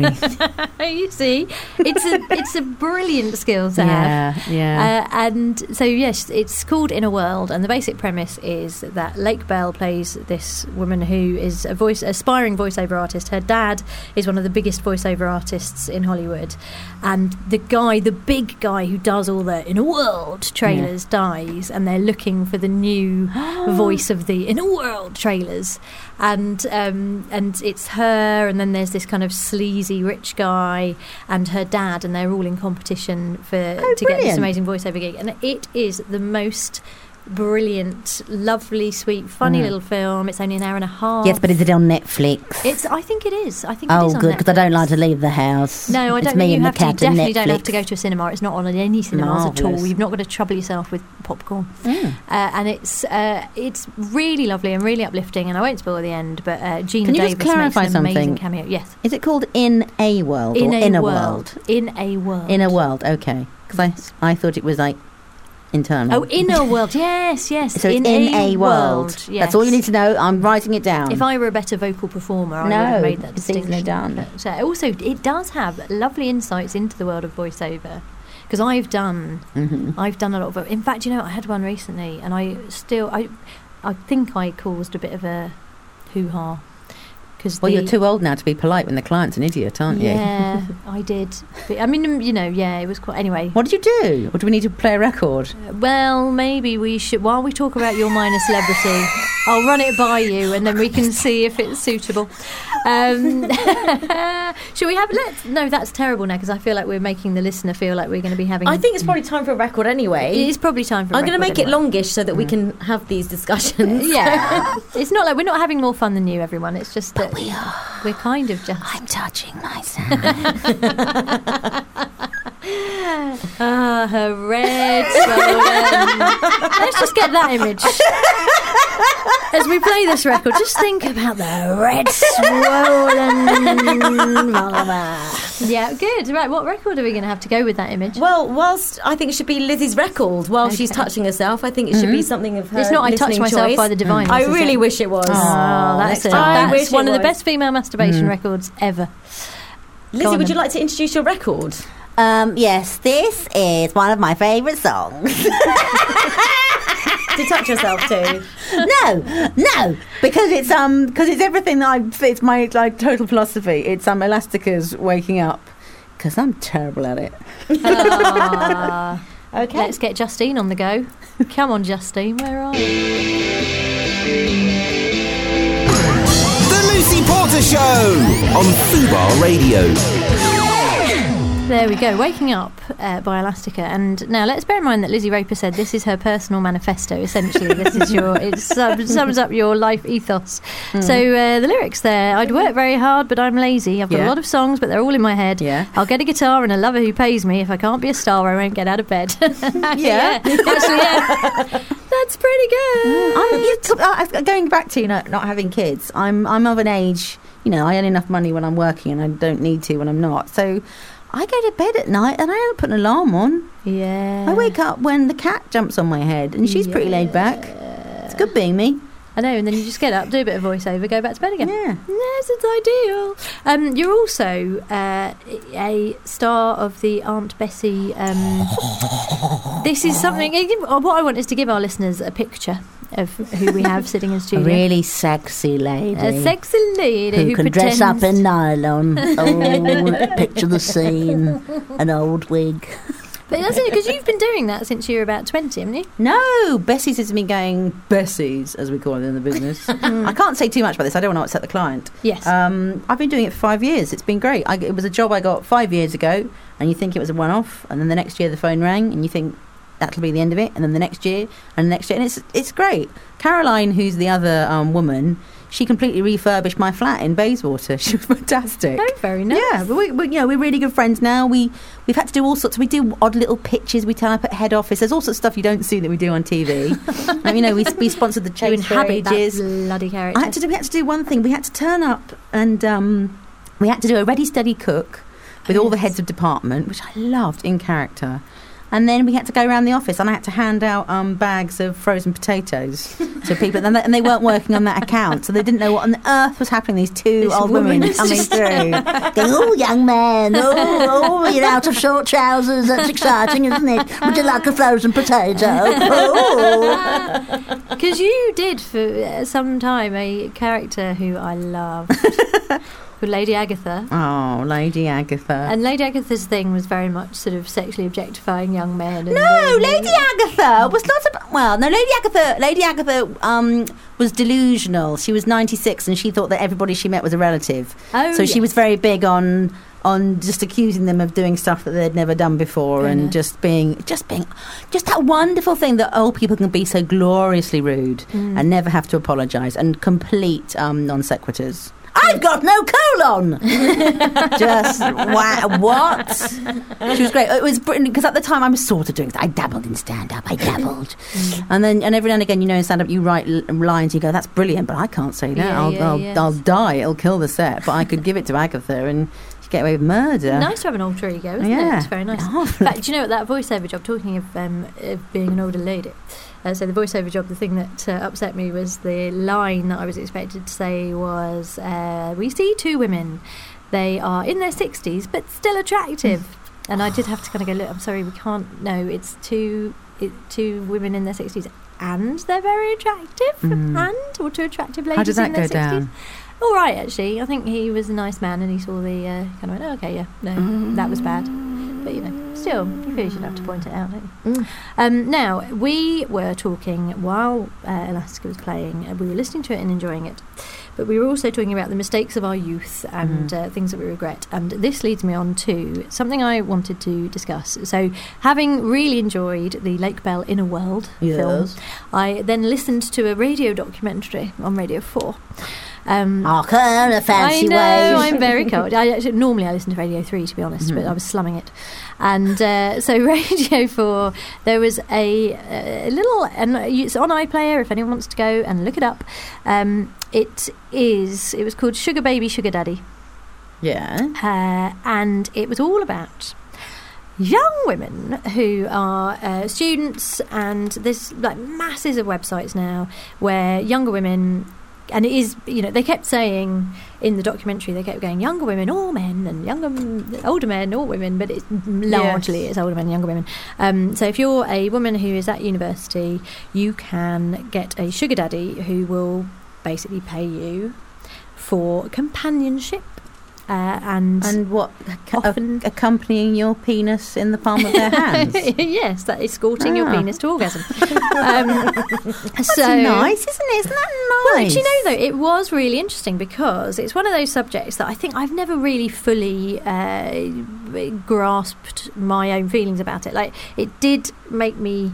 You see, it's a it's a brilliant skill to have. yeah, yeah. Uh, and so, yes, it's called In a World, and the basic premise is that Lake Bell plays this woman who is a voice aspiring voiceover artist. Her dad is one of the biggest voiceover artists in Hollywood, and the guy, the big guy who does all the In a World trailers, dies, and they're looking for the new voice of the In a World trailers. And um, and it's her, and then there's this kind of sleazy rich guy and her dad, and they're all in competition for Oh, to get this brilliant. amazing voiceover gig. And it is the most brilliant, lovely, sweet, funny Mm. little film. It's only an hour and a half. Yes, but is it on Netflix? It's. I think it is. I think. it oh, is on good, because I don't Netflix. like to leave the house. No, I it's don't me think you and have the to. You cat and definitely don't have Netflix. to go to a cinema. It's not on any cinemas at all. Marvellous. You've not got to trouble yourself with popcorn. Mm. Uh, and it's uh, it's really lovely and really uplifting. And I won't spoil the end, but uh, Gina Can you just Davis clarify makes an amazing something? cameo. Yes, Is it called In a World in or a In a world. World? In a world. In a World, okay. Because I, I thought it was like internal. Oh, in a world. Yes, yes. So it's in, a, world. Yes. That's all you need to know. I'm writing it down. If I were a better vocal performer, I No, would have made that it's easily distinction. done. But, uh, also, it does have lovely insights into the world of voiceover. Because I've done, Mhm. I've done a lot of. In fact, you know, I had one recently, and I still, I, I think I caused a bit of a hoo-ha. Because Well, you're too old now to be polite when the client's an idiot, aren't you? Yeah, I did. But, I mean, you know, yeah, it was quite. Anyway, What did you do? Or do we need to play a record? well, maybe we should. While we talk about your minor celebrity. I'll run it by you, and then we can see if it's suitable. Um, shall we have? Let's. No, that's terrible now because I feel like we're making the listener feel like we're going to be having. I think it's probably time for a record anyway. It is probably time for. A I'm going to make anyway. it longish so that mm. we can have these discussions. Yeah, it's not like we're not having more fun than you, everyone. It's just that but we are. We're kind of just. I'm touching myself. Ah, her red swollen. Let's just get that image. As we play this record, just think about the red swollen vulva. Yeah, good. Right, what record are we going to have to go with that image? Well, whilst I think it should be Lizzie's record, while Okay. she's touching herself, I think it should Mm-hmm. be something of her. It's not I Touch listening Myself choice. by the Diviners. I is really it? wish it was. Oh, that's next it. time. I That's wish one it of the was. best female masturbation records ever. Lizzie, on would you then. like to introduce your record? Um, yes, this is one of my favourite songs. To touch yourself to. no, no, because it's um, because it's everything that I. It's my like total philosophy. It's um, Elastica's Waking Up, because I'm terrible at it. Ah. Okay. Let's get Justine on the go. Come on, Justine, where are you? The Lucy Porter Show on Fubar Radio. There we go, Waking Up uh, by Elastica. And now let's bear in mind that Lizzie Raper said this is her personal manifesto, essentially. This is your, it sum, sums up your life ethos. Mm. So uh, the lyrics there, I'd work very hard, but I'm lazy. I've got Yeah. a lot of songs, but they're all in my head. Yeah. I'll get a guitar and a lover who pays me. If I can't be a star, I won't get out of bed. yeah. Yeah. Actually, yeah. That's pretty good. I'm, you, uh, going back to you know, not having kids. I'm I'm of an age. You know, I earn enough money when I'm working, and I don't need to when I'm not. So I go to bed at night and I don't put an alarm on. Yeah. I wake up when the cat jumps on my head, and she's pretty laid back. It's good being me. I know, and then you just get up, do a bit of voiceover, go back to bed again. Yeah. Yes, it's ideal. Um, you're also uh, a star of the Aunt Bessie. Um, this is something. What I want is to give our listeners a picture of who we have sitting in A studio. really sexy lady. A sexy lady who, who, can pretends... dress up in nylon. Oh, picture the scene. An old wig. But that's it, because you've been doing that since you were about twenty, haven't you? No, Bessie's has been going Bessie's, as we call it in the business. I can't say too much about this. I don't want to upset the client. Yes. Um, I've been doing it for five years. It's been great. I, it was a job I got five years ago, and you think it was a one-off, and then the next year the phone rang, and you think that'll be the end of it, and then the next year, and the next year, and it's it's great. Caroline, who's the other um, woman, she completely refurbished my flat in Bayswater. She was fantastic. Oh, very nice. Yeah, but we, we, you know, we're really good friends now. We we've had to do all sorts. We do odd little pitches. We turn up at head office. There's all sorts of stuff you don't see that we do on T V. And, you know, we we sponsored the You Chase inhabit that Pages. bloody character. I had to do. We had to do one thing. We had to turn up and um, we had to do a ready, steady cook with all the heads of department, which I loved in character. And then we had to go around the office, and I had to hand out um, bags of frozen potatoes to people, and they, and they weren't working on that account, so they didn't know what on earth was happening. These two This old woman women is coming just- through, going, "Oh, young man, oh, oh, you're out of short trousers. That's exciting, isn't it? Would you like a frozen potato?" Oh. Because you did for uh, some time a character who I loved, called Lady Agatha. Oh, Lady Agatha. And Lady Agatha's thing was very much sort of sexually objectifying young men. And No, doing- Lady Agatha was not about. Well, no, Lady Agatha. Lady Agatha um, was delusional. She was ninety-six, and she thought that everybody she met was a relative. Oh, so she yes. was very big on on just accusing them of doing stuff that they'd never done before, Very and nice. just being just being just that wonderful thing that old people can be so gloriously rude Mm. and never have to apologise, and complete um, non sequiturs. I've got no colon. Just wow, what? She was great. It was brilliant because at the time I was sort of doing. I dabbled in stand up. I dabbled, Mm. and then and every now and again, you know, in stand up, you write l- lines. You go, "That's brilliant," but I can't say that. Yeah, I'll yeah, I'll, yes. I'll die. It'll kill the set. But I could give it to Agatha and she'd get away with murder. Nice to have an alter ego, isn't Yeah. it? It's very nice. In Lovely. fact, do you know what, that voiceover job, talking of, um, of being an older lady, uh, so the voiceover job, the thing that uh, upset me was the line that I was expected to say was, uh, we see two women, they are in their sixties but still attractive. And I did have to kind of go, look, I'm sorry, we can't, no, it's two, it, two women in their sixties and they're very attractive, Mm. and, or two attractive ladies How did that in their go sixties. down? All right, actually. I think he was a nice man, and he saw the uh, kind of went, oh, okay, yeah, no, that was bad. but you know, still, you feel you should have to point it out, don't you? Mm. Um, now, we were talking while uh, Elastica was playing, uh, we were listening to it and enjoying it, but we were also talking about the mistakes of our youth and mm. uh, things that we regret. And this leads me on to something I wanted to discuss. So, having really enjoyed the Lake Bell Inner World yes. film, I then listened to a radio documentary on Radio four. Um, oh, come the fancy I know, ways. I'm very cold. I actually, normally I listen to Radio three, to be honest, mm-hmm. but I was slumming it. And uh, so Radio four, there was a, a little, and it's on iPlayer if anyone wants to go and look it up. Um, it is, it was called Sugar Baby, Sugar Daddy. Yeah. Uh, and it was all about young women who are uh, students, and there's like masses of websites now where younger women, and it is, you know, they kept saying in the documentary, they kept going younger women or men, and younger, older men or women, but it's largely yes. it's older men and younger women. Um, so if you're a woman who is at university, you can get a sugar daddy who will basically pay you for companionship. Uh, and and what often a- accompanying your penis in the palm of their hands. Yes, that escorting ah. your penis to orgasm. um, That's so nice, isn't it? Isn't that nice? Well, do you know though, it was really interesting because it's one of those subjects that I think I've never really fully uh, grasped my own feelings about it. Like, it did make me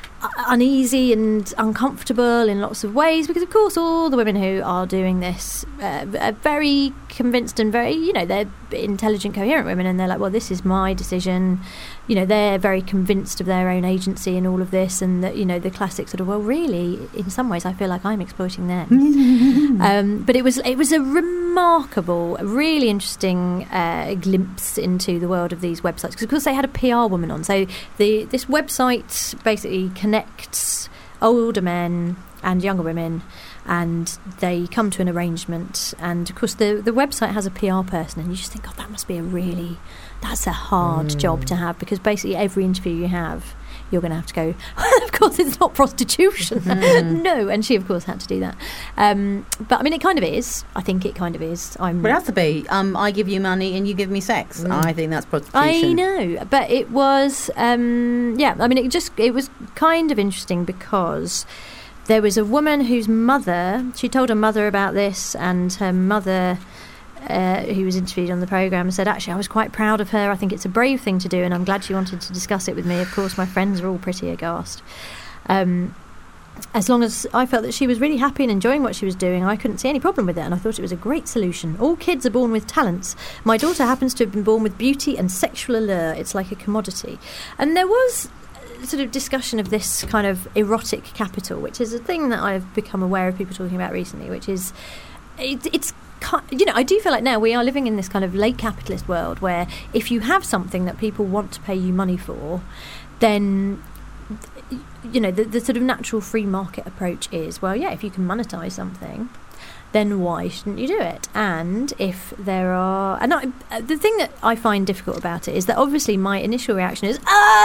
uneasy and uncomfortable in lots of ways, because of course all the women who are doing this uh, are very convinced and very, you know, they're intelligent, coherent women, and they're like, well, this is my decision, you know, they're very convinced of their own agency and all of this, and that, you know, the classic sort of, well, really in some ways I feel like I'm exploiting them. um, but it was it was a remarkable, really interesting uh, glimpse into the world of these websites, because of course they had a P R woman on, so the this website basically connects older men and younger women, and they come to an arrangement, and of course the the website has a P R person, and you just think, God, that must be a really, that's a hard mm. job to have, because basically every interview you have, you're going to have to go, well, of course it's not prostitution. Mm. No, and she of course had to do that. Um, but I mean, it kind of is. I think it kind of is. I'm. But it has to be. Um, I give you money and you give me sex. Mm. I think that's prostitution. I know, but it was. Um, yeah, I mean, it just it was kind of interesting because there was a woman whose mother. She told her mother about this, and her mother, Uh, who was interviewed on the programme, said, actually, I was quite proud of her. I think it's a brave thing to do, and I'm glad she wanted to discuss it with me. Of course, my friends are all pretty aghast. Um, as long as I felt that she was really happy and enjoying what she was doing, I couldn't see any problem with it, and I thought it was a great solution. All kids are born with talents. My daughter happens to have been born with beauty and sexual allure. It's like a commodity. And there was sort of discussion of this kind of erotic capital, which is a thing that I've become aware of people talking about recently, which is, it, it's you know, I do feel like now we are living in this kind of late capitalist world where if you have something that people want to pay you money for, then, you know, the, the sort of natural free market approach is, well, yeah, if you can monetize something, then why shouldn't you do it? And if there are... And I, the thing that I find difficult about it is that obviously my initial reaction is,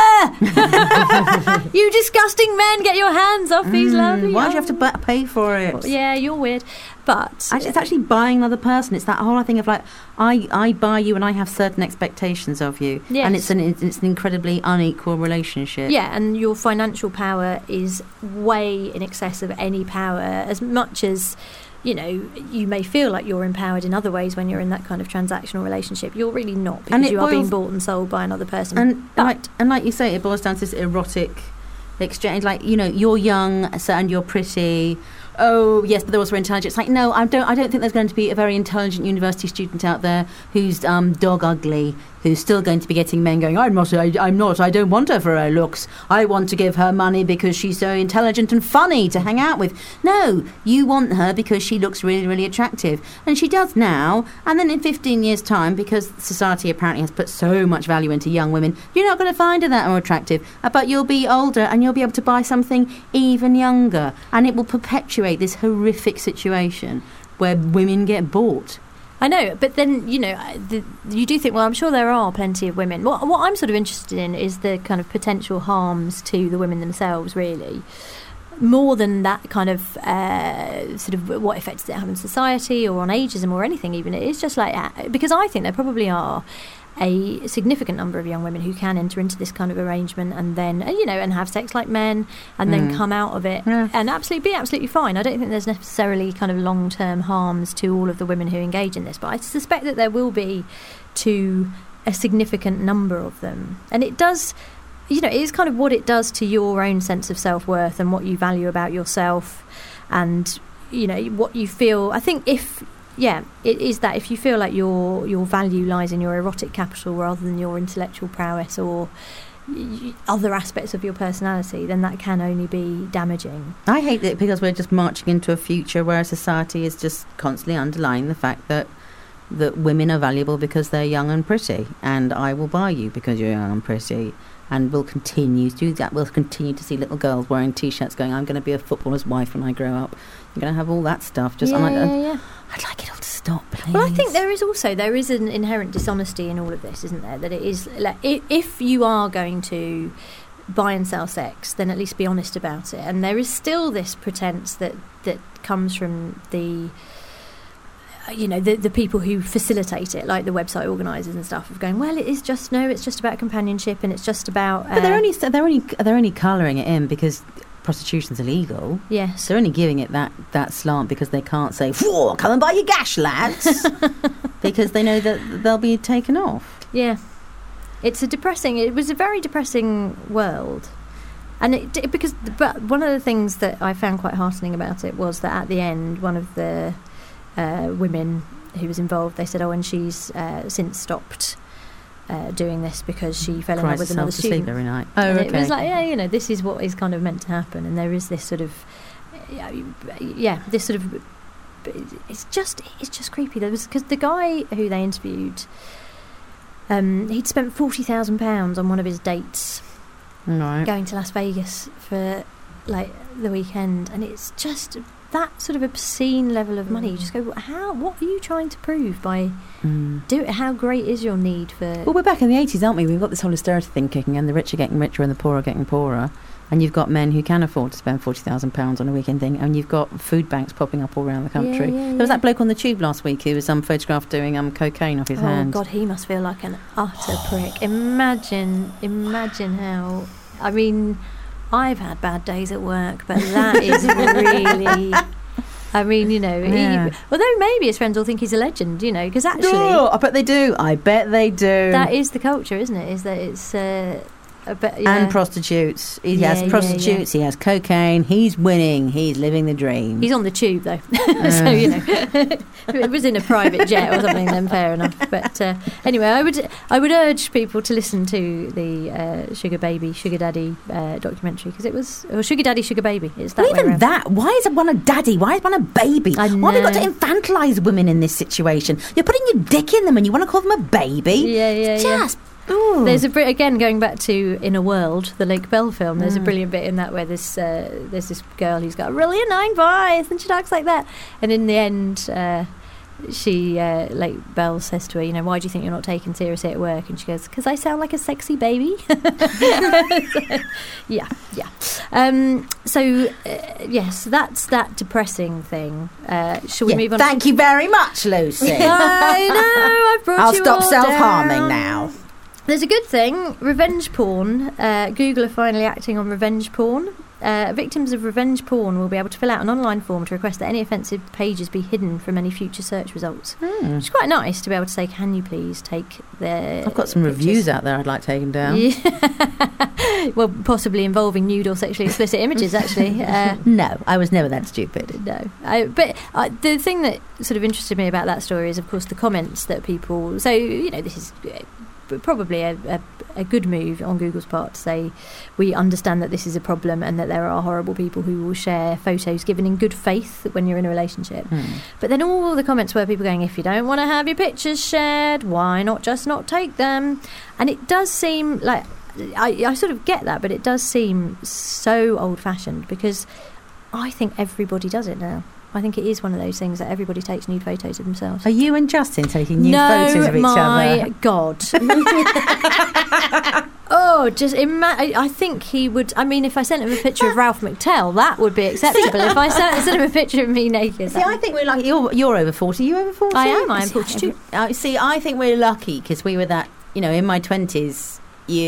ah! You disgusting men, get your hands off these mm, lovely... Why do you have to bu- pay for it? Well, yeah, you're weird. But... Actually, it's actually buying another person. It's that whole thing of like, I, I buy you and I have certain expectations of you. Yes. And it's an, it's an incredibly unequal relationship. Yeah, and your financial power is way in excess of any power, as much as... You know, you may feel like you're empowered in other ways when you're in that kind of transactional relationship. You're really not, because you are being bought and sold by another person. And like, and like you say, it boils down to this erotic exchange. Like, you know, you're young, so, and you're pretty. Oh yes, but they're also intelligent. It's like, no, I don't. I don't think there's going to be a very intelligent university student out there who's um, dog ugly, who's still going to be getting men going, I'm not. I, I'm not. I don't want her for her looks. I want to give her money because she's so intelligent and funny to hang out with. No, you want her because she looks really, really attractive, and she does now. And then in fifteen years' time, because society apparently has put so much value into young women, you're not going to find her that more attractive. But you'll be older and you'll be able to buy something even younger, and it will perpetuate this horrific situation where women get bought. I know, but then, you know, the, you do think, well, I'm sure there are plenty of women. What, what I'm sort of interested in is the kind of potential harms to the women themselves, really, more than that kind of uh, sort of what effects it have on society or on ageism or anything even. It is just like, because I think there probably are a significant number of young women who can enter into this kind of arrangement and then, uh, you know, and have sex like men and then Mm. come out of it Yeah. and absolutely be absolutely fine. I don't think there's necessarily kind of long-term harms to all of the women who engage in this, but I suspect that there will be to a significant number of them. And it does, you know, it is kind of what it does to your own sense of self-worth and what you value about yourself and, you know, what you feel. I think if... Yeah, it is that if you feel like your your value lies in your erotic capital rather than your intellectual prowess or y- other aspects of your personality, then that can only be damaging. I hate it because we're just marching into a future where society is just constantly underlying the fact that that women are valuable because they're young and pretty, and I will buy you because you're young and pretty, and we'll continue to do that. We'll continue to see little girls wearing T-shirts going, I'm going to be a footballer's wife when I grow up. You're going to have all that stuff. Just yeah, I'm like, yeah, yeah. I'd like it all to stop, please. Well, I think there is also there is an inherent dishonesty in all of this, isn't there? That it is like i- if you are going to buy and sell sex, then at least be honest about it. And there is still this pretense that that comes from the uh, you know the the people who facilitate it, like the website organisers and stuff, of going, well, it is just no, it's just about companionship and it's just about. Uh, But they're only they're only they're only colouring it in because prostitution's illegal. yes, They're only giving it that, that slant because they can't say, "Whoa, come and buy your gash, lads," because they know that they'll be taken off. yeah. It's a depressing. It was a very depressing world, and it, it because but one of the things that I found quite heartening about it was that at the end, one of the uh, women who was involved, they said, "Oh, and she's uh, since stopped uh, doing this because she fell in love Cries with herself another to sleep student." every night. Oh, And okay. it was like, yeah, you know, this is what is kind of meant to happen, and there is this sort of, yeah, this sort of, it's just, it's just creepy. There was because the guy who they interviewed, um, he'd spent forty thousand pounds on one of his dates, Right. going to Las Vegas for like the weekend, and it's just that sort of obscene level of money. You just go, how? What are you trying to prove by Mm. do it? How great is your need for? Well, we're back in the eighties, aren't we? We've got this whole austerity thing kicking in. The rich are getting richer and the poor are getting poorer. And you've got men who can afford to spend forty thousand pounds on a weekend thing. And you've got food banks popping up all around the country. Yeah, yeah, There was yeah. that bloke on the tube last week who was um, photographed doing um, cocaine off his Oh hand. God, he must feel like an utter prick. Imagine, imagine how. I mean, I've had bad days at work, but that is really. I mean, you know, Yeah. he, although maybe his friends will think he's a legend, you know, because actually, Oh, I bet they do. I bet they do. that is the culture, isn't it? Is that it's. Uh, a bit, yeah. And prostitutes. He Yeah, has yeah, prostitutes. He has cocaine. He's winning. He's living the dream. He's on the tube though, so you know, if it was in a private jet or something, then fair enough. But uh, anyway, I would I would urge people to listen to the uh, Sugar Baby, Sugar Daddy uh, documentary because it was or Sugar Daddy, Sugar Baby. It's that Well, way even around. that. Why is one a daddy? Why is one a baby? I Why have we got to know. infantilise women in this situation? You're putting your dick in them and you want to call them a baby? Yeah, yeah, It's yeah. just. Ooh. There's a br- again going back to In a World, the Lake Bell film. There's a Mm. brilliant bit in that where this uh, there's this girl who's got a really annoying voice and she talks like that, and in the end, uh, she uh, Lake Bell says to her, you know, why do you think you're not taken seriously at work? And she goes, because I sound like a sexy baby. So, yeah, yeah. Um, so uh, yes, that's that depressing thing. Uh, shall we Yeah, move on? Thank you very much, Lucy. I know. I've brought I'll you stop all self-harming down. now. There's a good thing. Revenge porn. Uh, Google are finally acting on revenge porn. Uh, victims of revenge porn will be able to fill out an online form to request that any offensive pages be hidden from any future search results. Hmm. Which is quite nice to be able to say, can you please take their I've got some pictures?" reviews out there I'd like taken down. Yeah. Well, possibly involving nude or sexually explicit images, actually. Uh, No, I was never that stupid. No, I, but uh, the thing that sort of interested me about that story is, of course, the comments that people. So you know, this is uh, probably a, a, a good move on Google's part to say we understand that this is a problem and that there are horrible people who will share photos given in good faith when you're in a relationship. Hmm. But then all the comments were people going, if you don't want to have your pictures shared, why not just not take them? And it does seem like I, I sort of get that, but it does seem so old-fashioned because I think everybody does it now. I think it is one of those things that everybody takes nude photos of themselves. Are you and Justin taking nude no, photos of each my other? God. Oh, just ima- I I think he would. I mean, if I sent him a picture of Ralph McTell, that would be acceptable. If I sent, sent him a picture of me naked, See, I think we're lucky. You're, you're over forty. You over forty? I am, I am See, forty-two. Uh, see, I think we're lucky because we were that you know, in my twenties,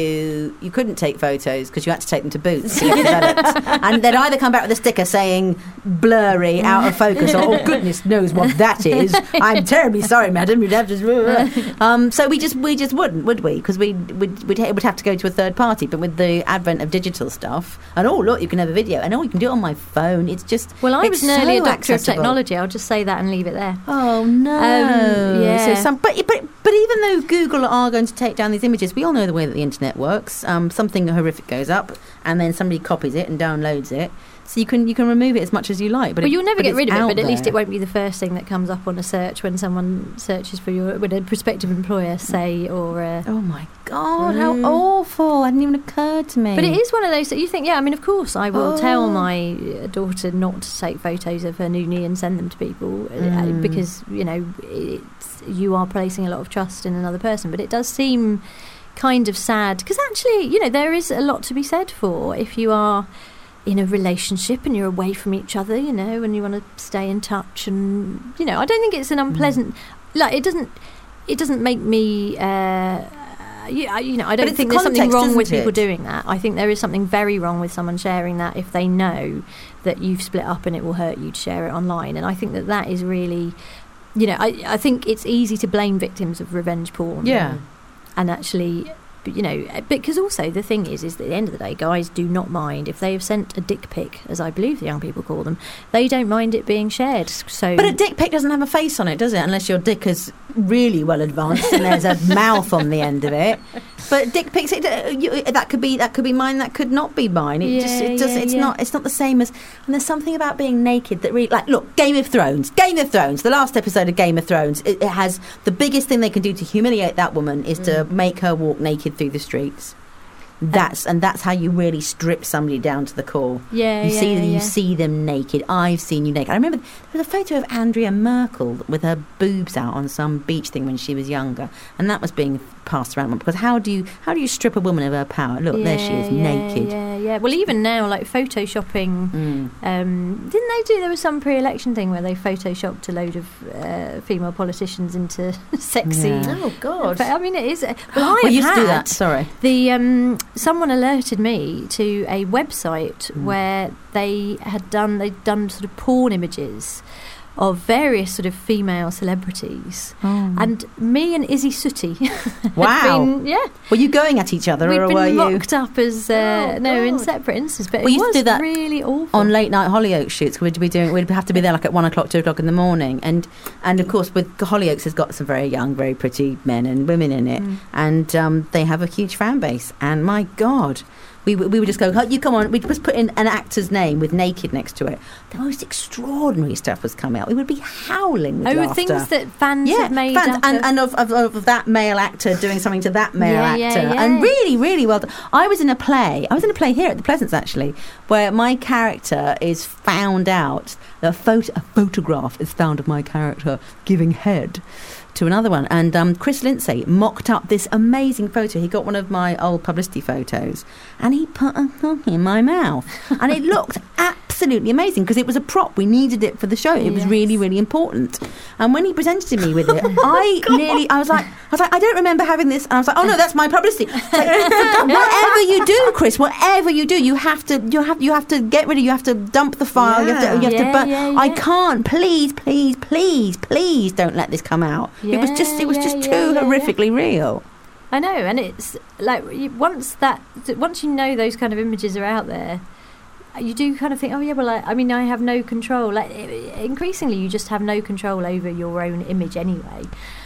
you you couldn't take photos because you had to take them to Boots to get developed, and they'd either come back with a sticker saying blurry, out of focus, or oh goodness knows what that is. I'm terribly sorry, madam. You'd have to. Um, so we just we just wouldn't, would we? Because we would we'd, we'd have to go to a third party. But with the advent of digital stuff, and oh look, you can have a video, and oh you can do it on my phone. It's just Well, I it's was an early so adopter accessible. of technology. I'll just say that and leave it there. Oh no! Um, yeah. So some, but but but even though Google are going to take down these images, we all know the way that the internet works. Um, something horrific goes up, and then somebody copies it and downloads it. So you can you can remove it as much as you like. But Well, it- you'll never but get it's rid of it, out but at least there. it won't be the first thing that comes up on a search when someone searches for your, when a prospective employer, say, or. Uh, Oh my god! How Mm. awful! It hadn't even occurred to me. But it is one of those that you think, yeah, I mean, of course, I will Oh. tell my uh, daughter not to take photos of her noonie and send them to people uh, Mm. because, you know, it's, you are placing a lot of trust in another person. But it does seem kind of sad because actually, you know, there is a lot to be said for if you are in a relationship and you're away from each other, you know, and you want to stay in touch. And, you know, I don't think it's an unpleasant, like, it doesn't, it doesn't make me, uh, you, you know, I don't it's think the there's something context, wrong with isn't people it? doing that. I think there is something very wrong with someone sharing that if they know that you've split up and it will hurt you to share it online. And I think that that is really, you know, I, I think it's easy to blame victims of revenge porn. Yeah. And actually, you know, because also the thing is, is that at the end of the day, guys do not mind if they have sent a dick pic, as I believe the young people call them. They don't mind it being shared. So, But a dick pic doesn't have a face on it, does it? Unless your dick is really well advanced and there's a mouth on the end of it. But dick pics, it, uh, you, that could be that could be mine. That could not be mine. It Yeah, just it does. yeah, It's yeah. not. It's not the same as. And there's something about being naked that really, like, look, Game of Thrones. Game of Thrones. The last episode of Game of Thrones. It, it has the biggest thing they can do to humiliate that woman is to make her walk naked through the streets. That's and that's how you really strip somebody down to the core. yeah, You yeah, see, yeah, you yeah. see them naked. I've seen you naked. I remember there was a photo of Andrea Merkel with her boobs out on some beach thing when she was younger, and that was being passed around. Because how do you how do you strip a woman of her power? Look, there she is, Yeah, naked. Yeah, yeah. Well, even now, like photoshopping. Mm. Um, didn't they do? There was some pre-election thing where they photoshopped a load of uh, female politicians into sexy. Yeah. Oh God. But I mean, it is. Well, I We have used to do had that. Sorry. The um, someone alerted me to a website Mm. where they had done they'd done sort of porn images of various sort of female celebrities, and me and Izzy Sooty. had Wow. been, yeah, Were you going at each other, we'd or been were you mocked up as uh, Oh, no in God. separate instances, but We it used to was do that really awful. on late night Hollyoaks shoots? We'd be doing. We'd have to be there like at one o'clock, two o'clock in the morning, and and of course, with Hollyoaks has got some very young, very pretty men and women in it, Mm. and um, they have a huge fan base. And my God. We, w- we would just go, oh, you come on, we'd just put in an actor's name with naked next to it. The most extraordinary stuff was coming out. We would be howling with oh, laughter. things that fans yeah, have made fans, up and, of- and of, of, of that male actor doing something to that male Yeah, yeah, actor. yeah. And really, really well done. I was in a play, I was in a play here at the Pleasance actually, where my character is found out, a, photo, a photograph is found of my character giving head to another one, and um, Chris Lindsay mocked up this amazing photo. He got one of my old publicity photos and he put a thumb in my mouth, and it looked absolutely amazing because it was a prop. We needed it for the show. It was Yes. really, really important. And when he presented me with it, I nearly, I was like, I was like, I don't remember having this. And I was like, oh no, that's my publicity. It's like, whatever you do, Chris, whatever you do, you have to, you have, you have to get rid of, you have to dump the file. You have to, you have Yeah, to burn. yeah, I yeah. can't. Please, please, please, please, don't let this come out. it was just, it was Yeah, just yeah, too yeah, yeah. horrifically real. I know, and it's like you, once that once you know those kind of images are out there, you do kind of think, oh yeah, well, I, I mean, I have no control. Like i- increasingly, you just have no control over your own image anyway,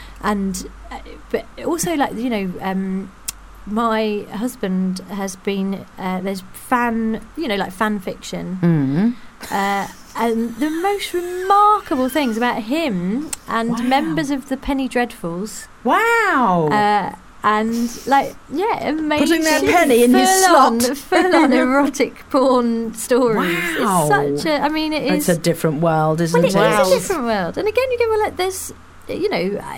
and uh, but also like you know. Um, my husband has been uh, there's fan you know like fan fiction Mm. uh, and the most remarkable things about him and Wow. members of the Penny Dreadfuls Wow. uh, and like yeah amazing Putting their penny in his full on, slot. full on erotic porn stories. Wow. It's such a I mean it is it's a different world, isn't well it it? is a different world, and again you go well like there's you know I, I,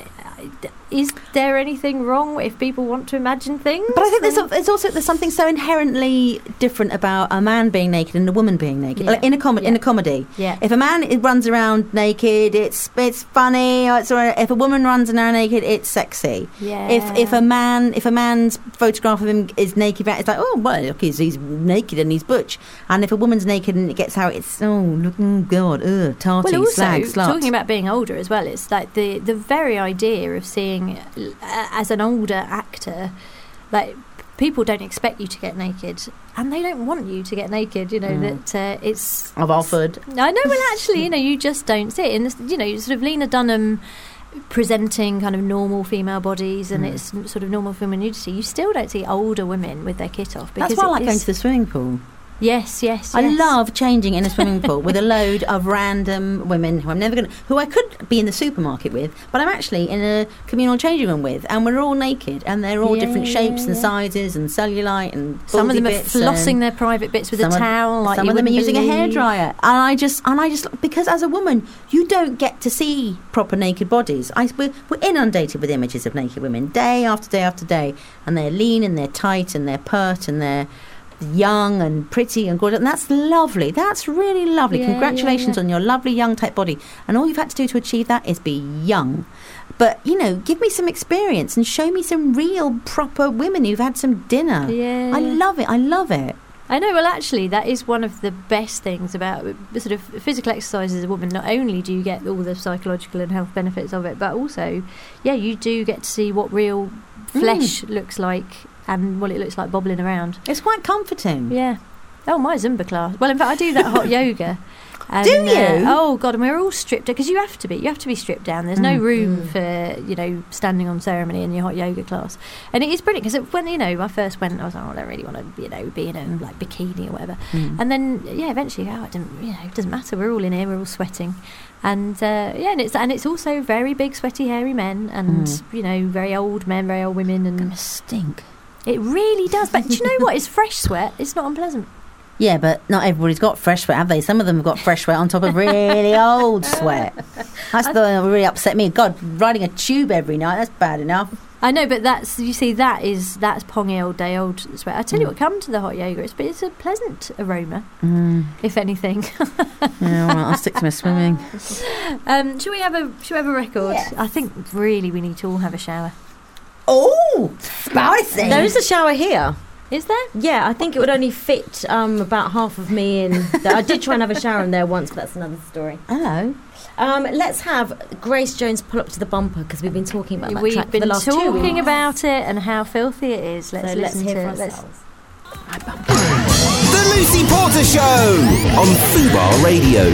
is there anything wrong if people want to imagine things? But I think there's, a, there's also there's something so inherently different about a man being naked and a woman being naked. Yeah. Like in a comedy, Yeah. in a comedy, Yeah. if a man i- runs around naked, it's it's funny. Or it's, or if a woman runs around naked, it's sexy. Yeah. If if a man if a man's photograph of him is naked, it's like, oh well, look, he's, he's naked and he's butch. And if a woman's naked and it gets out, it's oh look, oh, god, ugh, tarty, Well, also slag, slut. talking about being older as well, it's like the the very idea of seeing uh, as an older actor, like people don't expect you to get naked, and they don't want you to get naked. You know Mm. that uh, it's. I've offered. I know. Well, actually, you know, you just don't see it. In this, you know, sort of Lena Dunham presenting kind of normal female bodies and Mm. it's sort of normal female nudity. You still don't see older women with their kit off. Because That's why I it like going is- to the swimming pool. Yes, yes, I yes. love changing in a swimming pool with a load of random women who I'm never going to, who I could be in the supermarket with, but I'm actually in a communal changing room with, and we're all naked, and they're all Yeah, different yeah, shapes and yeah. sizes and cellulite and Some of baldy them are bits flossing and their private bits with a some of- towel. Like some you of them are wouldn't using a believe. hairdryer, and I just and I just because as a woman you don't get to see proper naked bodies. I we're, we're inundated with images of naked women day after day after day, and they're lean and they're tight and they're pert and they're young and pretty and gorgeous, and that's lovely. That's really lovely. Yeah, Congratulations yeah, yeah. on your lovely young type body, and all you've had to do to achieve that is be young. But you know, give me some experience and show me some real proper women who've had some dinner. Yeah, I yeah. love it. I love it. I know. Well, actually, that is one of the best things about the sort of physical exercise as a woman. Not only do you get all the psychological and health benefits of it, but also, yeah, you do get to see what real flesh looks like and what it looks like bobbling around. It's quite comforting. Yeah. Oh, my Zumba class. Well, in fact, I do that hot yoga. And, Do you? Uh, oh God, and we're all stripped because you have to be. You have to be stripped down. There's no Mm. room for you know standing on ceremony in your hot yoga class, and it is brilliant because when you know I first went, I was like, oh, I don't really want to you know be in a like bikini or whatever, Mm. and then yeah, eventually, oh, it didn't you know it doesn't matter. We're all in here. We're all sweating, and uh, yeah, and it's and it's also very big, sweaty, hairy men, and Mm. you know very old men, very old women, and Gonna stink. it really does. But do you know what? It's fresh sweat. It's not unpleasant. Yeah, but not everybody's got fresh sweat, have they? Some of them have got fresh sweat on top of really old sweat. That's the one that really upset me. God, riding a tube every night, that's bad enough. I know, but that's you see that is that's pongy old day old sweat. I tell you what, come to the hot yoga. It's but it's a pleasant aroma, Mm. if anything. Yeah, all right, I'll stick to my swimming. um, should we have a should we have a record? I think really we need to all have a shower. Oh, spicy. There is a shower here. Is there? Yeah, I think it would only fit um, about half of me in. I did try and have a shower in there once, but that's another story. Hello. Um, let's have Grace Jones pull up to the bumper because we've been talking about that We've track for been the last two talking weeks. about it and how filthy it is. Let's So let's listen hear to for it. Let's- ourselves. The Lucy Porter Show on Fubar Radio.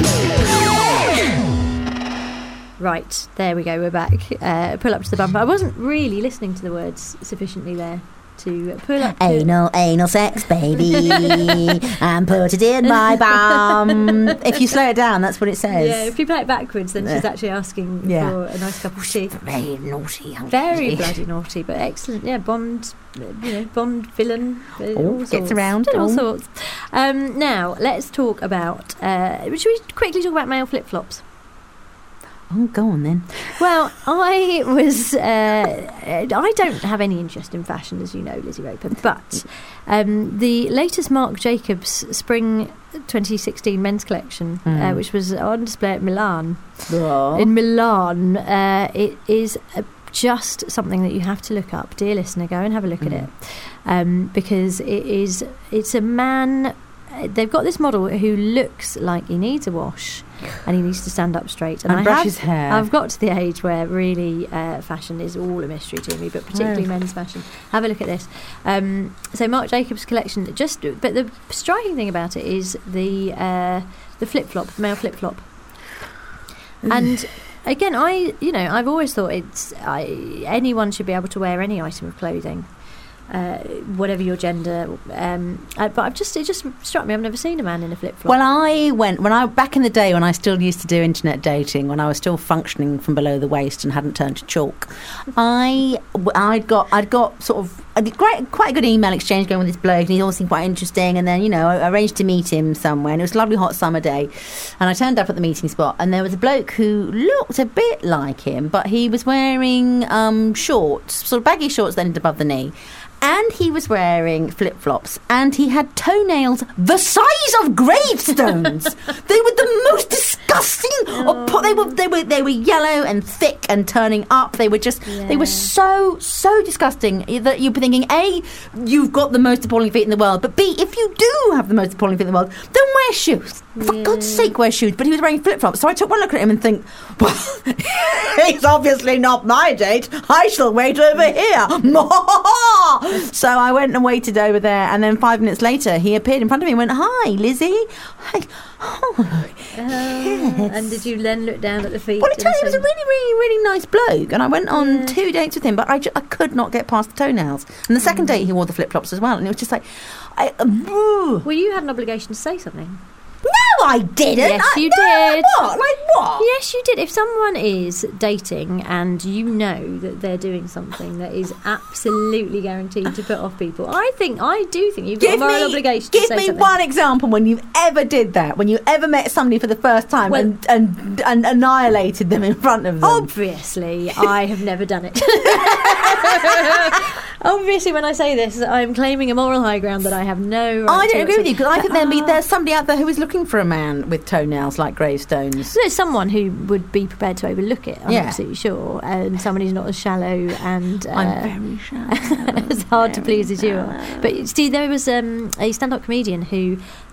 Right, there we go. We're back. Uh, pull up to the bumper. I wasn't really listening to the words sufficiently there. To pull up to Anal, anal sex, baby, and put it in my bum. If you slow it down, that's what it says. Yeah, if you play it backwards, then she's Yeah. actually asking Yeah. for a nice cup of tea. Very naughty, young Very lady. bloody naughty, but excellent. Yeah, Bond, uh, you know, Bond villain. uh, Oh, all gets sorts. around. Did all Oh. sorts. Um, now let's talk about. Uh, should we quickly talk about male flip flops? Oh, go on then. Well, I was. Uh, I don't have any interest in fashion, as you know, Lizzie Roper. But um, the latest Marc Jacobs Spring twenty sixteen men's collection, uh, Mm. which was on display at Milan. Oh. In Milan, uh, it is uh, just something that you have to look up, dear listener. Go and have a look at Mm. it, um, because it is. It's a man. uh, They've got this model who looks like he needs a wash, and he needs to stand up straight. And I brush have, his hair. I've got to the age where really uh, fashion is all a mystery to me, but particularly Oh. men's fashion. Have a look at this. Um, so Marc Jacobs collection. Just, but the striking thing about it is the uh, the flip flop, male flip flop, and. Again, I you know I've always thought it's I, anyone should be able to wear any item of clothing, uh, whatever your gender. Um, uh, but I've just it just struck me I've never seen a man in a flip flop. Well, I went when I back in the day when I still used to do internet dating, when I was still functioning from below the waist and hadn't turned to chalk. I I'd got I'd got sort of a great, quite a good email exchange going with this bloke, and he all seemed quite interesting. And then, you know, I arranged to meet him somewhere, and it was a lovely hot summer day. And I turned up at the meeting spot, and there was a bloke who looked a bit like him, but he was wearing um, shorts, sort of baggy shorts that ended above the knee. And he was wearing flip-flops, and he had toenails the size of gravestones. They were the most disgusting. Oh. Or, they were they were they were yellow and thick and turning up. They were just yeah. they were so so disgusting that you'd be thinking, A, you've got the most appalling feet in the world, but B, if you do have the most appalling feet in the world, then wear shoes. For yeah. God's sake, wear shoes. But he was wearing flip-flops, so I took one look at him and think, well, he's obviously not my date. I shall wait over here. So I went and waited over there, and then five minutes later he appeared in front of me and went, "Hi, Lizzie." I, oh, uh, yes. And did you then look down at the feet? Well, I tell you, he was a really, really, really nice bloke, and I went on yeah. two dates with him, but I, ju- I could not get past the toenails. And the second mm. date he wore the flip-flops as well, and it was just like... I, uh, well, you had an obligation to say something. No, I didn't. Yes, I, you no, did. What? Like what? Yes, you did. If someone is dating and you know that they're doing something that is absolutely guaranteed to put off people, I think, I do think you've got give a moral me, obligation to give say me something. one example when you ever did that, when you ever met somebody for the first time well, and, and, and annihilated them in front of them. Obviously, I have never done it. Obviously, when I say this, I'm claiming a moral high ground that I have no right I don't to agree with you, because I think there be, Ah. there's somebody out there who is looking for a man with toenails like gravestones. There's someone who would be prepared to overlook it, I'm Yeah. absolutely sure. And someone who's not as shallow and uh, I'm very shallow. as hard to please as you are. But see, there was um, a stand-up comedian who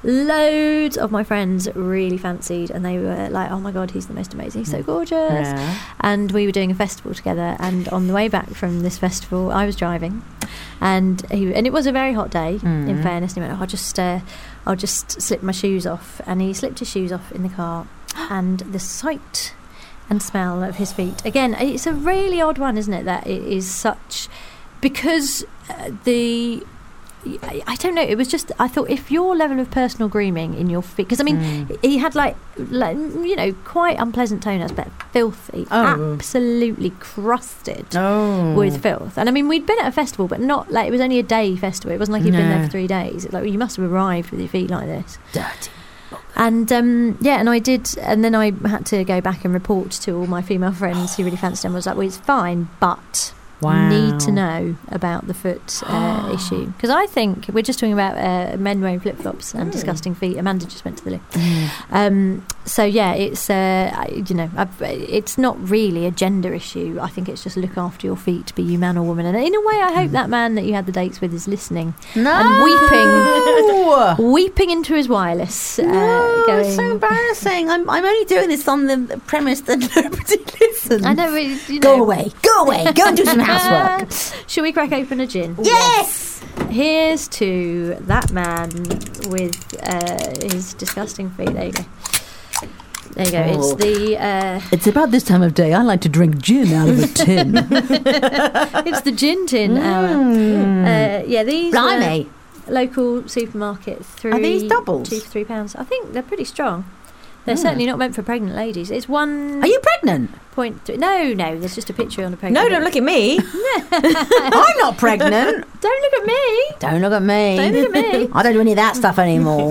loads of my friends really fancied, and they were like, "Oh my god, he's the most amazing, he's so gorgeous." Yeah. And we were doing a festival together, and on the way back from this festival, I was driving, and he, and it was a very hot day, Mm. in fairness. And he went, "Oh, I'll just uh, I'll just slip my shoes off," and he slipped his shoes off in the car, and the sight and smell of his feet, again, it's a really odd one, isn't it, that it is such, because uh, the I, I don't know, it was just, I thought, if your level of personal grooming in your feet, because I mean Mm. he had like, like you know, quite unpleasant toenails, but filthy, Oh. absolutely crusted Oh. with filth. And I mean, we'd been at a festival, but not like, it was only a day festival, it wasn't like he'd been there No. for three days. It's like, you must have arrived with your feet like this. Dirty. And um, yeah, and I did, and then I had to go back and report to all my female friends who really fancied him. I was like, well, it's fine, but Wow. need to know about the foot uh, issue, because I think we're just talking about uh, men wearing flip-flops and Mm. disgusting feet. Amanda just went to the loo. Mm. Um, so yeah, it's uh, I- you know, I've, it's not really a gender issue. I think it's just look after your feet, be you man or woman. And in a way, I hope that man that you had the dates with is listening No. and weeping, No. weeping into his wireless. Uh, No, going, it's so embarrassing. I'm, I'm only doing this on the premise that nobody listens. I know, but, you Go know. away. Go away. Go and do some housework. Shall we crack open a gin? Yes. Here's to that man with uh, his disgusting feet. There you go. There you go. Oh. It's the uh, It's about this time of day. I like to drink gin out of a tin. it's the gin tin hour. Mm. Uh, yeah, these Blimey. uh, local supermarket. Three, Are these doubles? Two for three pounds. I think they're pretty strong. They're Mm. certainly not meant for pregnant ladies. It's one Are you pregnant? point three. No, no. There's just a picture on a pregnant. No, don't look at me. I'm not pregnant. Don't look at me. Don't look at me. Don't look at me. I don't do any of that stuff anymore.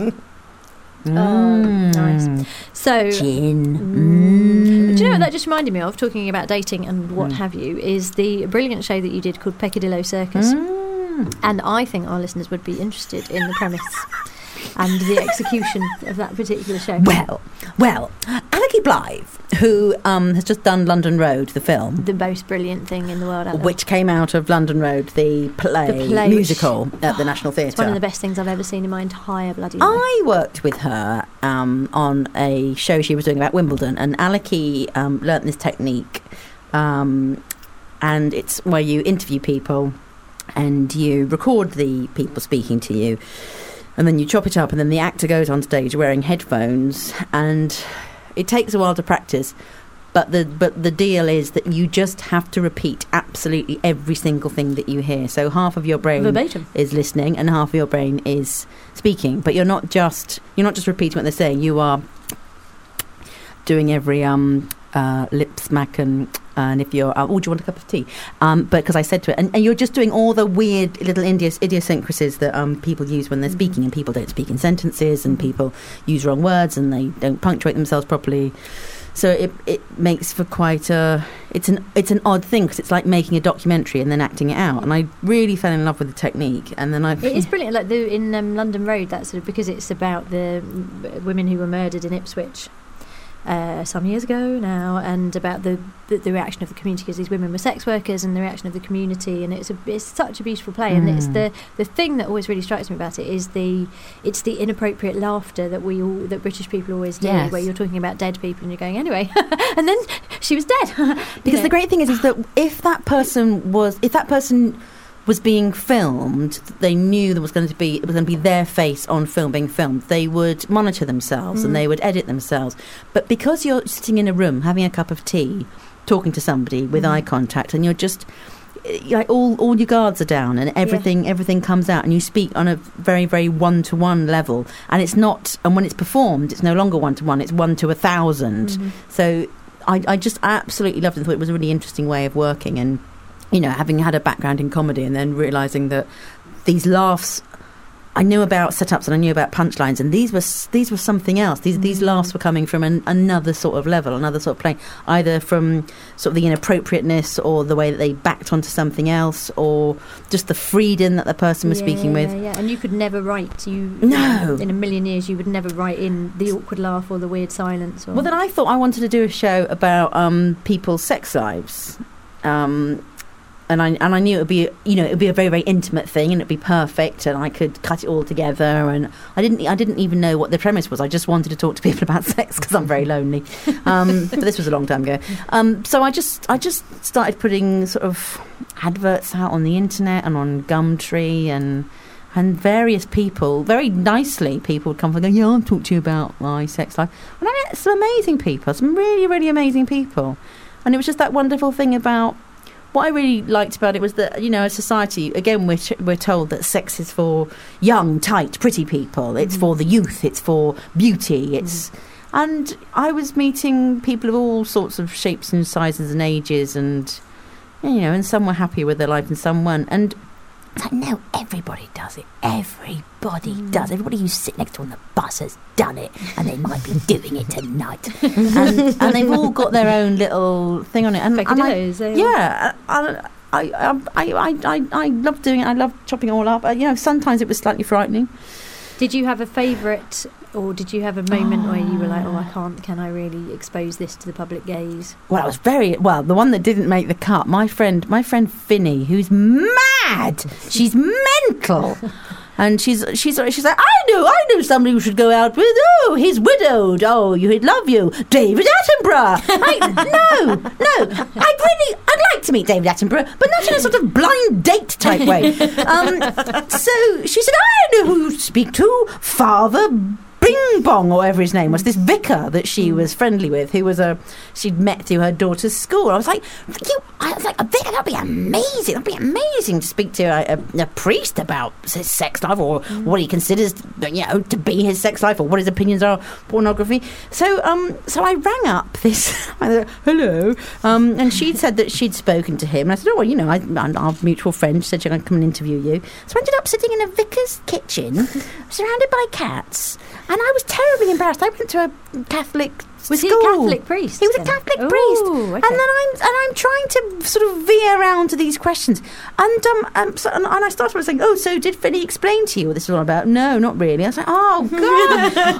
Oh, nice. So, Gin. Mm. Mm. do you know what that just reminded me of, talking about dating and what Mm. have you, is the brilliant show that you did called Peccadillo Circus. Mm. And I think our listeners would be interested in the premise and the execution of that particular show. Well, well, Alecky Blythe, who um, has just done London Road, the film, The most brilliant thing in the world out there. which came out of London Road, the play, The play, musical at the National Theatre. It's one of the best things I've ever seen in my entire bloody life. I worked with her um, on a show she was doing about Wimbledon, and Alecky um, learnt this technique, um, and it's where you interview people and you record the people speaking to you, and then you chop it up, and then the actor goes on stage wearing headphones, and it takes a while to practice. But the but the deal is that you just have to repeat absolutely every single thing that you hear. So half of your brain Verbatim. is listening, and half of your brain is speaking. But you're not just you're not just repeating what they're saying. You are doing every um uh, lip smack and And if you're, uh, oh, do you want a cup of tea? Um, but because I said to it, and, and you're just doing all the weird little idios- idiosyncrasies that um, people use when they're Mm-hmm. speaking, and people don't speak in sentences, and people use wrong words, and they don't punctuate themselves properly. So it it makes for quite a it's an it's an odd thing, because it's like making a documentary and then acting it out. And I really fell in love with the technique, and then I It is brilliant. Like the, in um, London Road, that sort of, because it's about the mm, women who were murdered in Ipswich uh, some years ago now, and about the, the the reaction of the community, because these women were sex workers, and the reaction of the community, and it's a it's such a beautiful play. And it's Mm. the the thing that always really strikes me about it is the it's the inappropriate laughter that we all that British people always do, Yes. where you're talking about dead people and you're going anyway, and then she was dead. You Because know. the great thing is, is that if that person was, if that person was being filmed, they knew there was going to be, it was going to be their face on film being filmed. They would monitor themselves Mm. and they would edit themselves. But because you're sitting in a room having a cup of tea, talking to somebody with Mm. eye contact, and you're just eh, like all all your guards are down, and everything everything comes out, and you speak on a very very one to one level, and it's not, and when it's performed, it's no longer one to one, it's one to a thousand. Mhm. So I, I just absolutely loved it. I thought it was a really interesting way of working. And, you know, having had a background in comedy and then realising that these laughs, I knew about setups and I knew about punchlines, and these were s- these were something else. These these Mm. laughs were coming from an, another sort of level, another sort of plane, either from sort of the inappropriateness or the way that they backed onto something else, or just the freedom that the person was Yeah, speaking yeah, with. Yeah, yeah, and you could never write. You No. in a million years you would never write in the awkward laugh or the weird silence. Or, Well, then I thought I wanted to do a show about um, people's sex lives. Um, and I and I knew it would be, you know, it would be a very very intimate thing, and it'd be perfect, and I could cut it all together. And I didn't I didn't even know what the premise was. I just wanted to talk to people about sex because I'm very lonely. Um, but this was a long time ago. Um, so I just I just started putting sort of adverts out on the internet and on Gumtree, and and various people, very nicely, people would come and go, yeah, I'll talk to you about my sex life. And I met some amazing people, some really really amazing people. And it was just that wonderful thing about. What I really liked about it was that, you know, as society, again, we're, we're told that sex is for young, tight, pretty people. It's Mhm. for the youth. It's for beauty. It's, Mm-hmm. and I was meeting people of all sorts of shapes and sizes and ages, and, you know, and some were happy with their life and some weren't. And it's like, no, everybody does it. Everybody Mm. does. Everybody you sit next to on the bus has done it, and they might be doing it tonight. and, and they've all got their own little thing on it. And, and I, Peccadillos, they- yeah, I, I, I, I, I, I love doing it. I love chopping it all up. Uh, you know, sometimes it was slightly frightening. Did you have a favourite, or did you have a moment where you were like, oh, I can't, can I really expose this to the public gaze? Well, I was very well. The one that didn't make the cut, my friend, my friend Finny, who's mad. She's mental. And she's she's she's like, I know, I know somebody who should go out with. Oh, he's widowed. Oh, you, he'd love you, David Attenborough. I, no, no, I'd really, I'd like to meet David Attenborough, but not in a sort of blind date type way. Um, so she said, I know who you speak to, Father Bing Bong, or whatever his name was, this vicar that she was friendly with, who was a she'd met through her daughter's school. I was like, you, I was like, a vicar, that'd be amazing. That'd be amazing to speak to a, a, a priest about his sex life, or mm. what he considers, you know, to be his sex life, or what his opinions are on pornography. So, um, so I rang up this. I said, hello, um, and she'd said that she'd spoken to him. And I said, oh well, you know, I, I'm our mutual friend. She said she'd come and interview you. So I ended up sitting in a vicar's kitchen, surrounded by cats. And I was terribly embarrassed. I went to a Catholic Was school. he a Catholic priest? He was then? a Catholic Ooh, priest. okay. And then I'm and I'm trying to sort of veer around to these questions. And um, um so, and, and I started by saying, oh, so did Finny explain to you what this is all about? No, not really. I was like, oh God,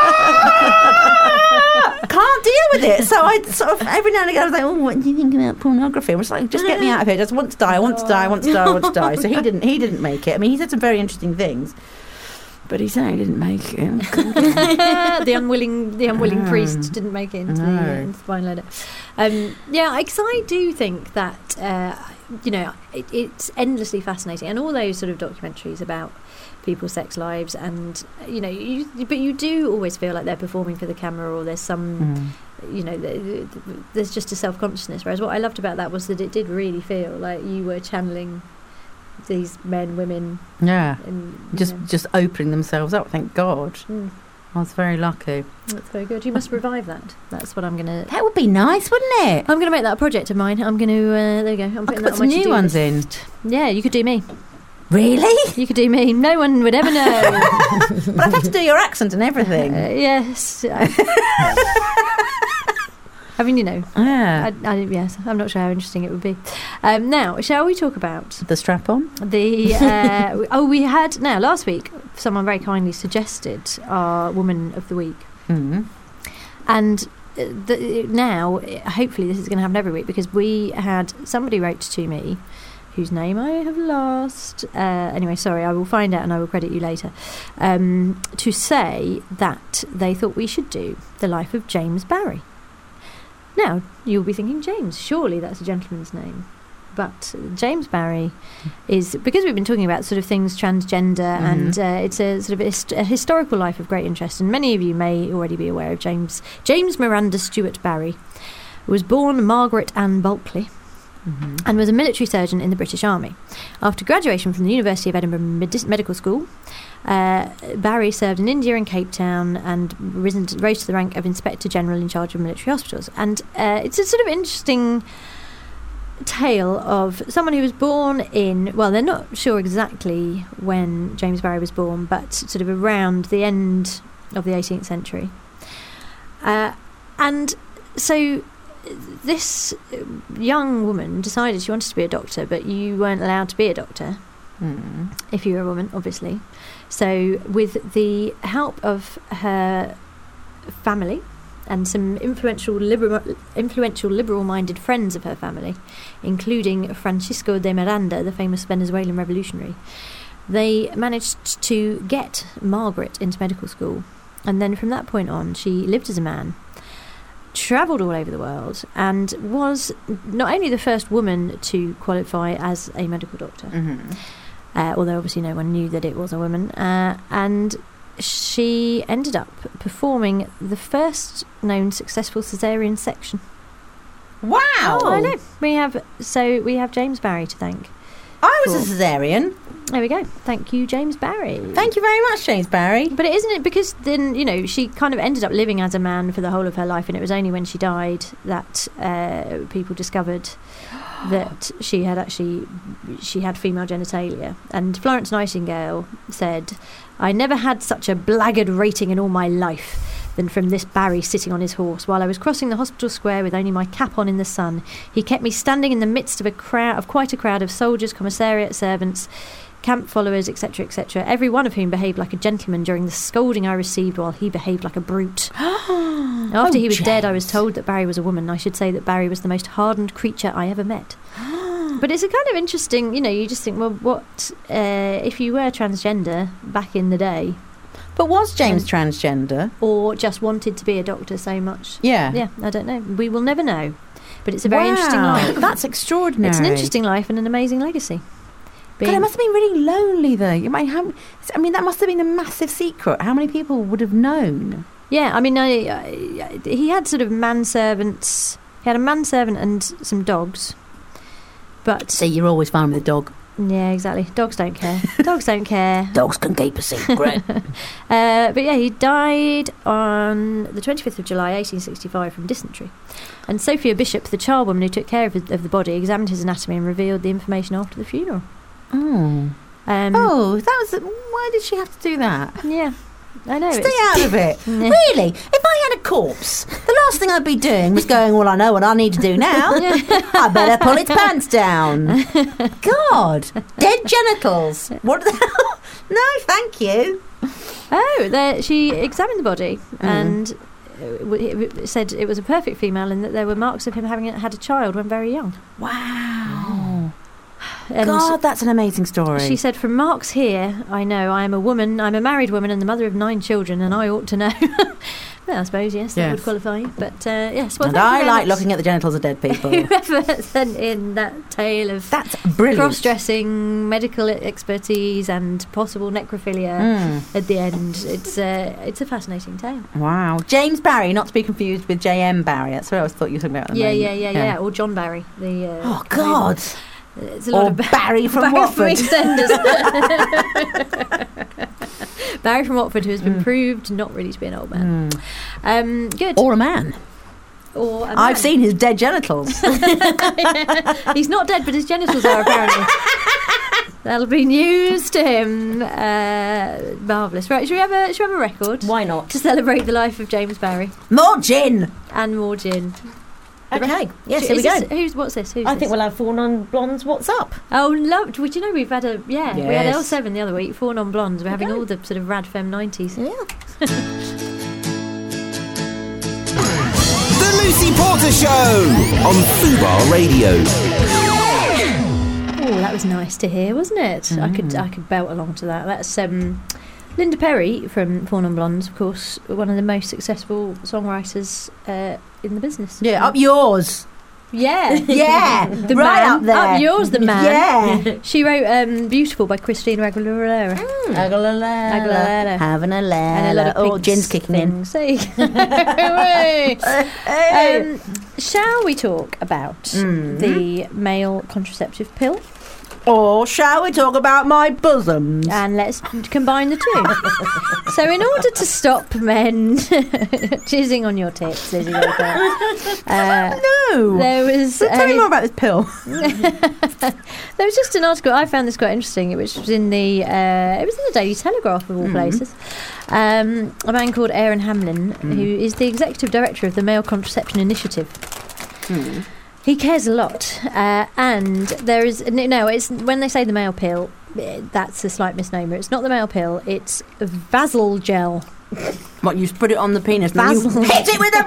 ah! Can't deal with it. So I sort of every now and again I was like, oh, what do you think about pornography? I was like, just get me out of here. I just want to die. I want to die. I want to die. I want to die. So he didn't. He didn't make it. I mean, he said some very interesting things. But he certainly didn't make it. the unwilling, the unwilling No. priest didn't make it into the, No. uh, into the final edit. Um, yeah, because I do think that uh, you know it, it's endlessly fascinating, and all those sort of documentaries about people's sex lives, and you know, you, but you do always feel like they're performing for the camera, or there's some. Mm. You know, th- th- there's just a self-consciousness. Whereas what I loved about that was that it did really feel like you were channeling these men, women, Yeah. and you Just know. just opening themselves up, thank God. Mm. I was very lucky. That's very good. You must revive that. That's what I'm going to... That would be nice, wouldn't it? I'm going to make that a project of mine. I'm going to... Uh, there you go. I'm I putting could that put on some my new to-do ones list. in. Yeah, you could do me. Really? You could do me. No one would ever know. But I'd have to do your accent and everything. Uh, yes. I mean, you know. Yeah. I, I, yes, I'm not sure how interesting it would be. Um, now, shall we talk about The strap-on? the... Uh, oh, we had... Now, last week, someone very kindly suggested our Woman of the Week. Mm. And uh, the, now, hopefully this is going to happen every week, because we had... Somebody wrote to me, whose name I have lost. Uh, anyway, sorry, I will find out and I will credit you later. Um, to say that they thought we should do the life of James Barry. Now, you'll be thinking, James, surely that's a gentleman's name. But James Barry is, because we've been talking about sort of things transgender, mm-hmm. and uh, it's a sort of a, hist- a historical life of great interest, and many of you may already be aware of James James Miranda Stewart Barry, who was born Margaret Ann Bulkley, mm-hmm. and was a military surgeon in the British Army. After graduation from the University of Edinburgh Medi- Medical School, uh, Barry served in India and Cape Town and risen to, rose to the rank of Inspector General in charge of military hospitals. And uh, it's a sort of interesting tale of someone who was born in, well, they're not sure exactly when James Barry was born, but sort of around the end of the eighteenth century. Uh, and so this young woman decided she wanted to be a doctor, but you weren't allowed to be a doctor mm. if you were a woman, obviously. So with the help of her family and some influential liberal, influential liberal-minded friends of her family, including Francisco de Miranda, the famous Venezuelan revolutionary, they managed to get Margaret into medical school. And then from that point on, she lived as a man, travelled all over the world, and was not only the first woman to qualify as a medical doctor, mm-hmm. uh, although obviously no one knew that it was a woman, uh, and she ended up performing the first known successful caesarean section. Wow! Oh, I know. We have so we have James Barry to thank. I was a caesarean. There we go. Thank you, James Barry. Thank you very much, James Barry. But it isn't it because then, you know, she kind of ended up living as a man for the whole of her life, and it was only when she died that uh, people discovered that she had actually she had female genitalia. And Florence Nightingale said, "I never had such a blackguard rating in all my life than from this Barry sitting on his horse. While I was crossing the hospital square with only my cap on in the sun, he kept me standing in the midst of a crowd of quite a crowd of soldiers, commissariat servants, camp followers, etc, etc, every one of whom behaved like a gentleman during the scolding I received, while he behaved like a brute." After oh, he was James. dead, I was told that Barry was a woman. I should say that Barry was the most hardened creature I ever met. But it's a kind of interesting, you know, you just think, well, what uh, if you were transgender back in the day? But was James um, transgender? Or just wanted to be a doctor so much? Yeah. Yeah, I don't know. We will never know. But it's a very wow. interesting life. That's extraordinary. It's an interesting life and an amazing legacy. Being God, it must have been really lonely, though. You might have, I mean, that must have been a massive secret. How many people would have known? Yeah, I mean, I, I, he had sort of manservants. He had a manservant and some dogs. But so you're always fine with a dog. Yeah, exactly. Dogs don't care. Dogs don't care. Dogs can keep a secret. uh, but yeah, he died on the twenty-fifth of July, eighteen sixty-five, from dysentery. And Sophia Bishop, the charwoman who took care of, his, of the body, examined his anatomy and revealed the information after the funeral. Oh. Um, oh, that was. Why did she have to do that? Yeah. I know. Stay out of it. Yeah. Really? If I had a corpse, the last thing I'd be doing was going, well, I know what I need to do now. I better pull its pants down. God. Dead genitals. What the hell? No, thank you. Oh, there, she examined the body mm. and it, it said it was a perfect female and that there were marks of him having had a child when very young. Wow. And God, that's an amazing story. She said, "From marks here, I know I am a woman, I'm a married woman and the mother of nine children, and I ought to know." Well, I suppose, yes, that yes. would qualify you. But, uh, yes. Well, and I like much. looking at the genitals of dead people. Whoever sent in that tale of that's brilliant. Cross-dressing, medical expertise and possible necrophilia mm. at the end. It's, uh, it's a fascinating tale. Wow. James Barry, not to be confused with J M Barry. That's what I always thought you were talking about. Yeah, yeah, yeah, yeah, yeah. Or John Barry. The, uh, oh, God. It's a lot or of Barry from Barry Watford. From Barry from Watford, who has been Mm. proved not really to be an old man. Mm. Um, good. Or a man. Or a man. I've seen his dead genitals. He's not dead, but his genitals are apparently. That'll be news to him. Uh, marvellous. Right, should we have a should we have a record Why not? to celebrate the life of James Barry More gin. and more gin? Okay. Yes, Is here we go. this- who's what's this? Who's I think this? we'll have four non-blondes. What's up? Oh, love! Would you know we've had a yeah? We had Yes. L seven the other week. Four non blondes. We're having Okay. all the sort of rad femme nineties. Yeah. The Lucy Porter Show on Fubar Radio. Oh, that was nice to hear, wasn't it? I could I could belt along to that. That's um, Linda Perry from Four Non Blondes, of course, one of the most successful songwriters uh, in the business. Yeah, up yours. Yeah, Yeah, the right man. up there. Up yours, the man. Yeah. She wrote um, "Beautiful" by Christina Aguilera. Aguilera. Having a And a ladder. lot of Oh, pigs gin's kicking in. things. Hey. um, shall we talk about Mm. the male contraceptive pill? Or shall we talk about my bosoms? And let's combine the two. So, in order to stop men jizzing on your tits, Lizzie Walker, uh, no. there was So tell me a- more about this pill. there was just an article. I found this quite interesting, which was in the uh, it was in the Daily Telegraph of all places. Um, a man called Aaron Hamlin, who is the executive director of the Male Contraception Initiative. He cares a lot, uh, and there is no, no. It's when they say the male pill, eh, that's a slight misnomer. It's not the male pill. It's Vasil gel. What, you put it on the penis and then you Basil. hit it with a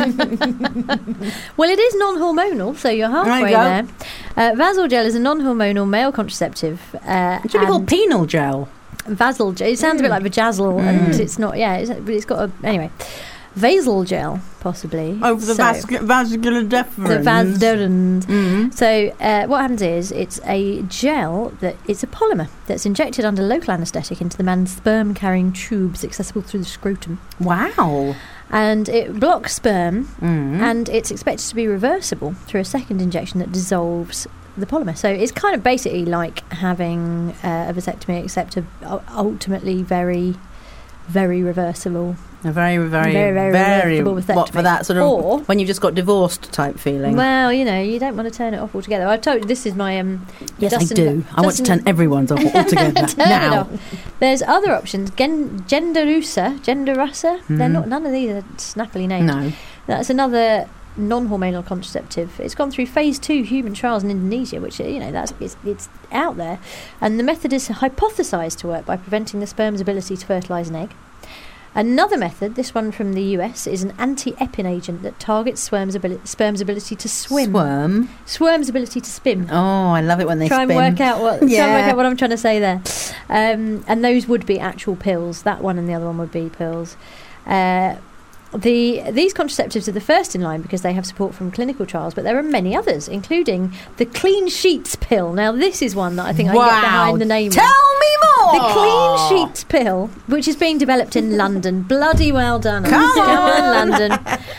brick? Well, it is non-hormonal, so you're There you halfway go. there. Uh, Vasil gel is a non-hormonal male contraceptive. Uh, It should be called and penal gel. Vasil gel. It sounds a bit like vajazzle, and it's not. Yeah, it's, but it's got a anyway. Vasal gel, possibly. Over the So- vascu- vascular The deferens. Vasderand. Mm. So uh, what happens is it's a gel that it's a polymer that's injected under local anaesthetic into the man's sperm-carrying tubes accessible through the scrotum, Wow. and it blocks sperm, Mm. and it's expected to be reversible through a second injection that dissolves the polymer. So it's kind of basically like having uh, a vasectomy, except a u- ultimately very, very reversible. A very, very, Very, very very, reversible what, for vasectomy. that sort of, Or- when you've just got divorced type feeling. Well, you know, you don't want to turn it off altogether. I told you this is my um. yes, Dustin- I do. I want to Dustin- turn everyone's off altogether Turn it now. off. There's other options. Gen- Genderusa, Genderusa. They're Mhm. not. None of these are snappily named. No. That's another non-hormonal contraceptive. It's gone through phase two human trials in Indonesia, which you know that's it's, it's out there, and the method is hypothesised to work by preventing the sperm's ability to fertilise an egg. Another method, this one from the U S, is an anti-epin agent that targets sperm's, abili- sperm's ability to swim. Squirm. Sperm's ability to spin. Oh, I love it when they try spin. and work out what try and work Yeah. out what I'm trying to say there. Um, and those would be actual pills. That one and the other one would be pills. Uh, the these contraceptives are the first in line because they have support from clinical trials, but there are many others, including the Clean Sheets pill. Now, this is one that I think I wow. get behind the name. Tell of. me more. The Clean Sheets pill, which is being developed in London. Bloody well done. Come on. London.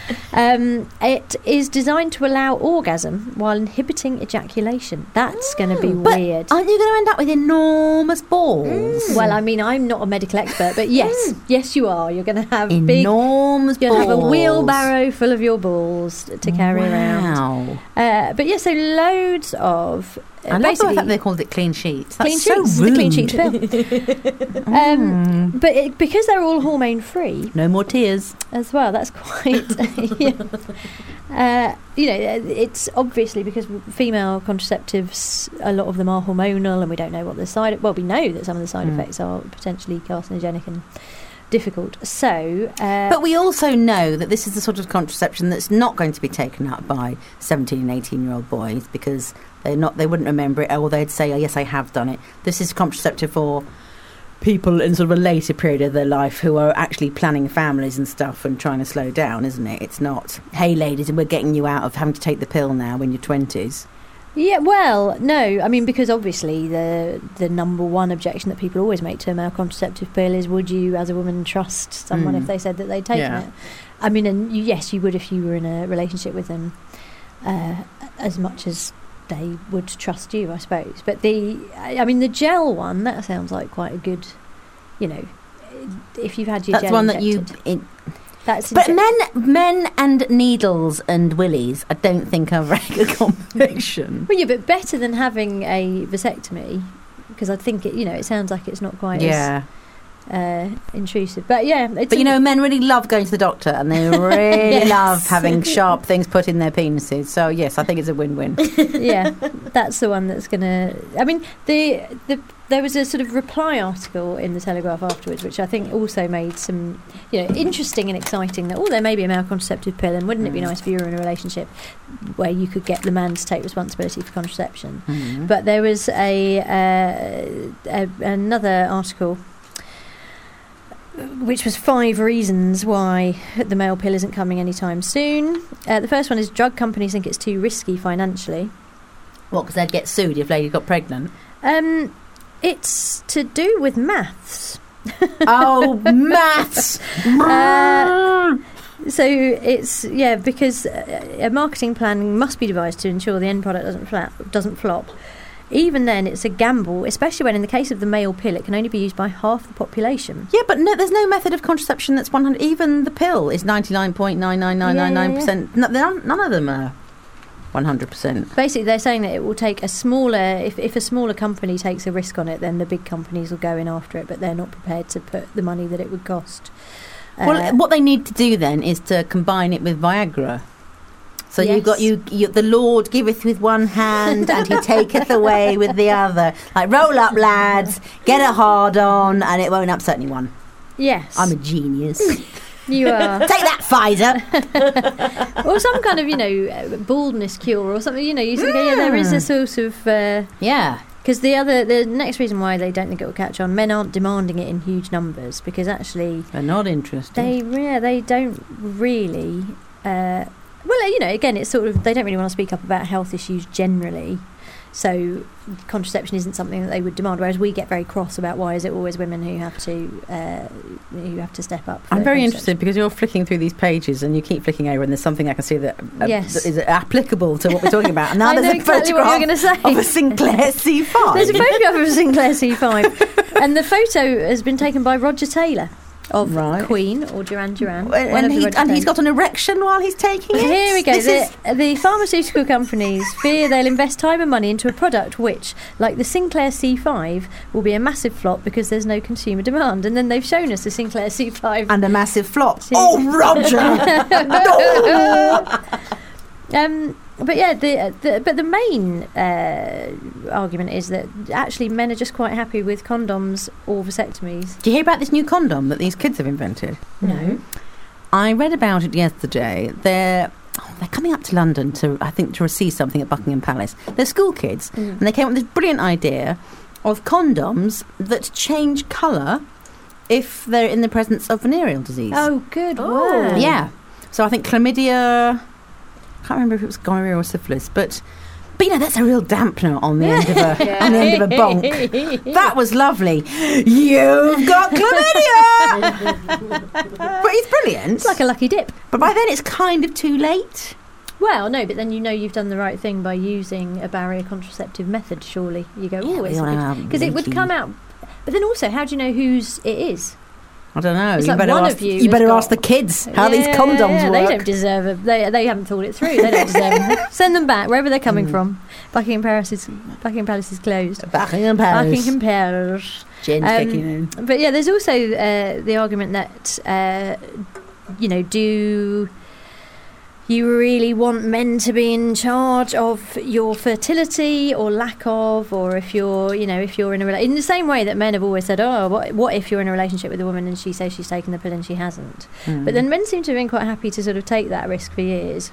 Um, it is designed to allow orgasm while inhibiting ejaculation. That's going to be But weird. aren't you going to end up with enormous balls? Well, I mean, I'm not a medical expert, but yes, yes, you are. You're going to have big. Enormous You're balls. going to have a wheelbarrow full of your balls to carry around. Wow. Uh, but yes, so loads of. Uh, I love the basically, fact they called it clean sheets. That's clean so sheets. rude. The clean sheets pill. um, but it, because they're all hormone free No more tears. as well, that's quite. yeah. Uh, you know, it's obviously because female contraceptives, a lot of them are hormonal, and we don't know what the side. Well, we know that some of the side Mm. effects are potentially carcinogenic and difficult. So, uh, But we also know that this is the sort of contraception that's not going to be taken up by seventeen and eighteen year old boys because they're not, they wouldn't remember it, or they'd say, oh, yes, I have done it. This is contraceptive for people in sort of a later period of their life who are actually planning families and stuff and trying to slow down, isn't it? It's not, hey, ladies, we're getting you out of having to take the pill now when you're twenties. yeah, well, no, I mean, because obviously the the number one objection that people always make to a male contraceptive pill is, would you, as a woman, trust someone Mm. if they said that they'd taken Yeah. it? I mean, and you, yes, you would if you were in a relationship with them, uh, as much as they would trust you, I suppose. But the, I I mean, the gel one, that sounds like quite a good, you know, if you've had your That's gel one that you. injected. It, That's but inject- men, men and needles and willies, I don't think are a very good combination. Well, yeah, but better than having a vasectomy, because I think it. You know, it sounds like it's not quite Yeah. as uh, intrusive. But yeah, it's But you know, men really love going to the doctor, and they really Yes. love having sharp things put in their penises. So yes, I think it's a win-win. yeah, that's the one that's gonna. I mean, the the there was a sort of reply article in the Telegraph afterwards, which I think also made some, you know, interesting and exciting. That oh, there may be a male contraceptive pill, and wouldn't it be nice if you were in a relationship where you could get the man to take responsibility for contraception? Mhm. But there was a, uh, a another article which was five reasons why the male pill isn't coming anytime soon. Uh, the first one is drug companies think it's too risky financially. What? Because they'd get sued if lady got pregnant. Um, it's to do with maths. Oh, maths! Uh, So it's yeah because uh, a marketing plan must be devised to ensure the end product doesn't flap, doesn't flop. Even then, it's a gamble, especially when in the case of the male pill, it can only be used by half the population. Yeah, but no, there's no method of contraception that's one hundred. Even the pill is ninety-nine point nine nine nine nine nine percent. None of them are one hundred percent. Basically, they're saying that it will take a smaller, if, if a smaller company takes a risk on it, then the big companies will go in after it, but they're not prepared to put the money that it would cost. Well, Uh, what they need to do then is to combine it with Viagra. So Yes. you've got you, you. The Lord giveth with one hand, and He taketh away with the other. Like roll up, lads, get a hard on, and it won't upset anyone. yes, I'm a genius. you are. Take that, Pfizer. Or some kind of, you know, uh, baldness cure or something. You know, you think, yeah, there is a sort of. Uh, Yeah. Because the other, the next reason why they don't think it will catch on, men aren't demanding it in huge numbers because actually They're not interested. they, yeah, they don't really. Uh, well, you know, again, it's sort of they don't really want to speak up about health issues generally, so contraception isn't something that they would demand. Whereas we get very cross about why is it always women who have to uh, who have to step up. For I'm very contraception. interested because you're flicking through these pages and you keep flicking over, and there's something I can see that, uh, Yes. that is applicable to what we're talking about. And now I there's know a exactly what photograph you're going to say. of a Sinclair C five. There's a photograph of a Sinclair C five, and the photo has been taken by Roger Taylor of Right. Queen or Duran Duran. one and, of the he, Roger and he's Taylors. got an erection while he's taking it. Here we go. This is- The, the pharmaceutical companies fear they'll invest time and money into a product which, like the Sinclair C five, will be a massive flop because there's no consumer demand. And then they've shown us the Sinclair C five. and a massive flop. See- Oh, Roger! Um, but yeah, the, the but the main uh, argument is that actually men are just quite happy with condoms or vasectomies. Do you hear about this new condom that these kids have invented? No. I read about it yesterday. They're oh, they're coming up to London to, I think, to receive something at Buckingham Palace. They're school kids, Mm. and they came up with this brilliant idea of condoms that change colour if they're in the presence of venereal disease. Oh, good Oh. word. Yeah. So I think chlamydia. I can't remember if it was gonorrhea or syphilis, but but you know that's a real dampener on the end of a on the end of a bonk. That was lovely. You've got chlamydia, but it's brilliant. It's like a lucky dip. But by then it's kind of too late. Well, no, but then you know you've done the right thing by using a barrier contraceptive method, surely. You go, Yeah, oh, we it's all know how because it would leaky- come out. But then also, how do you know whose it is? I don't know. It's you like better one ask. of you you has better got- ask the kids how Yeah, these condoms yeah, work. They don't deserve a. They, they haven't thought it through. They don't deserve them. Send them back wherever they're coming Mm. from. Buckingham Palace is Buckingham Palace is closed. Buckingham Palace. Buckingham Palace. Gin's Um, kicking in. But yeah, there's also uh, the argument that uh, you know, do you really want men to be in charge of your fertility or lack of, or if you're, you know, if you're in a rela- in the same way that men have always said, oh, what, what if you're in a relationship with a woman and she says she's taken the pill and she hasn't? Mm. But then men seem to have been quite happy to sort of take that risk for years.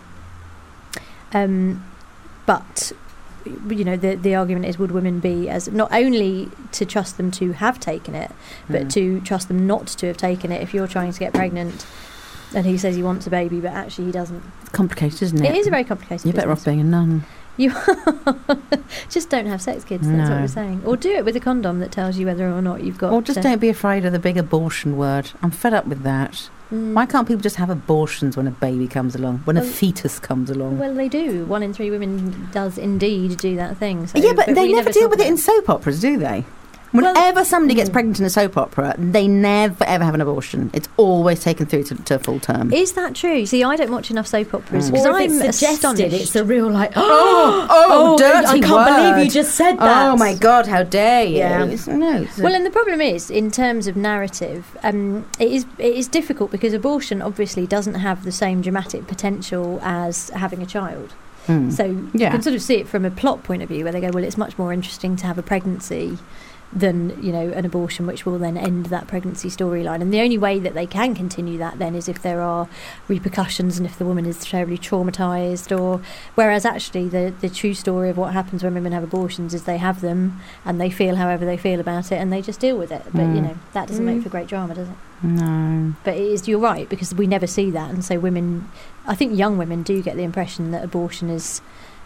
Um, but you know, the the argument is, would women be as not only to trust them to have taken it, but Mm. to trust them not to have taken it if you're trying to get pregnant and he says he wants a baby but actually he doesn't. It's complicated, isn't it? It is a very complicated You're better off business. being a nun. You just don't have sex kids, that's what No. we're saying. Or do it with a condom that tells you whether or not you've got... Or just uh, don't be afraid of the big abortion word. I'm fed up with that. mm, Why can't people just have abortions when a baby comes along, when a Well- fetus comes along? Well, they do. One in three women does indeed do that thing. So, yeah, but, they we never deal talk with it about in soap operas, do they? Whenever somebody gets pregnant in a soap opera, they never ever have an abortion. It's always taken through to, to full term. Is that true? See, I don't watch enough soap operas because Or if I'm it's suggested, astonished. it's a real like, Oh, oh, oh, dirty I can't word. believe you just said that. Oh my God, how dare you? Yeah. It's- no, it's a- Well, and the problem is, in terms of narrative, um, it is it is difficult because abortion obviously doesn't have the same dramatic potential as having a child. Hmm. So you Yeah. can sort of see it from a plot point of view, where they go, well, it's much more interesting to have a pregnancy than, you know, an abortion, which will then end that pregnancy storyline. And the only way that they can continue that then is if there are repercussions and if the woman is terribly traumatised, or whereas actually the the true story of what happens when women have abortions is they have them and they feel however they feel about it and they just deal with it. But you Mm. know, that doesn't Mm. make for great drama, does it? no. But it is, you're right, because we never see that, and so women, I think young women do get the impression that abortion is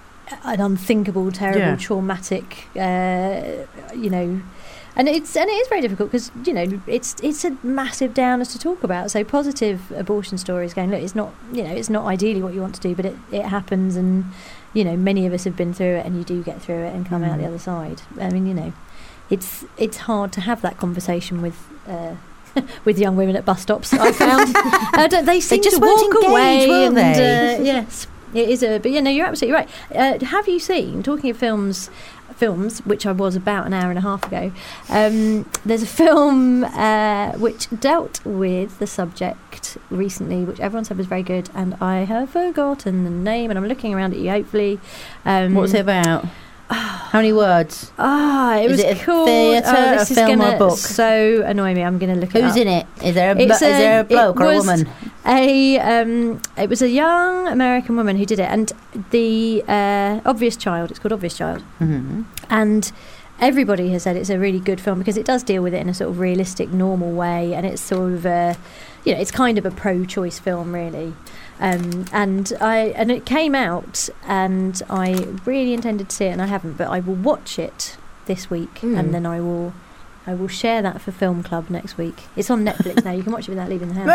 an unthinkable, terrible, Yeah. traumatic, uh, you know, and it's and it is very difficult because you know it's it's a massive downer to talk about. So positive abortion stories going, look, it's not, you know, it's not ideally what you want to do, but it, it happens, and you know many of us have been through it, and you do get through it and come out the other side. I mean, you know, it's it's hard to have that conversation with. Uh, with young women at bus stops, I found uh, don't, they seem just to won't walk engage, away. will and, they? Uh, yes, it is a. But yeah, no, you're absolutely right. Uh, have you seen? Talking of films, films which I was about an hour and a half ago. Um, there's a film uh, which dealt with the subject recently, which everyone said was very good, and I have forgotten the name. And I'm looking around at you. Hopefully, um, What's it about? How many words? Ah, it Is was it a called. theatre, oh, a this is film or a gonna book? so annoy me. I'm going to look it Who's up. in it? Is there a, blo- It's is there a it bloke or a was woman? A um, it was a young American woman who did it, and the uh, Obvious Child. It's called Obvious Child, Mm-hmm. and everybody has said it's a really good film because it does deal with it in a sort of realistic, normal way, and it's sort of a, you know, it's kind of a pro-choice film, really. Um, and I and it came out, and I really intended to see it, and I haven't, but I will watch it this week, Mm. and then I will. I will share that for Film Club next week. It's on Netflix now. You can watch it without leaving the house.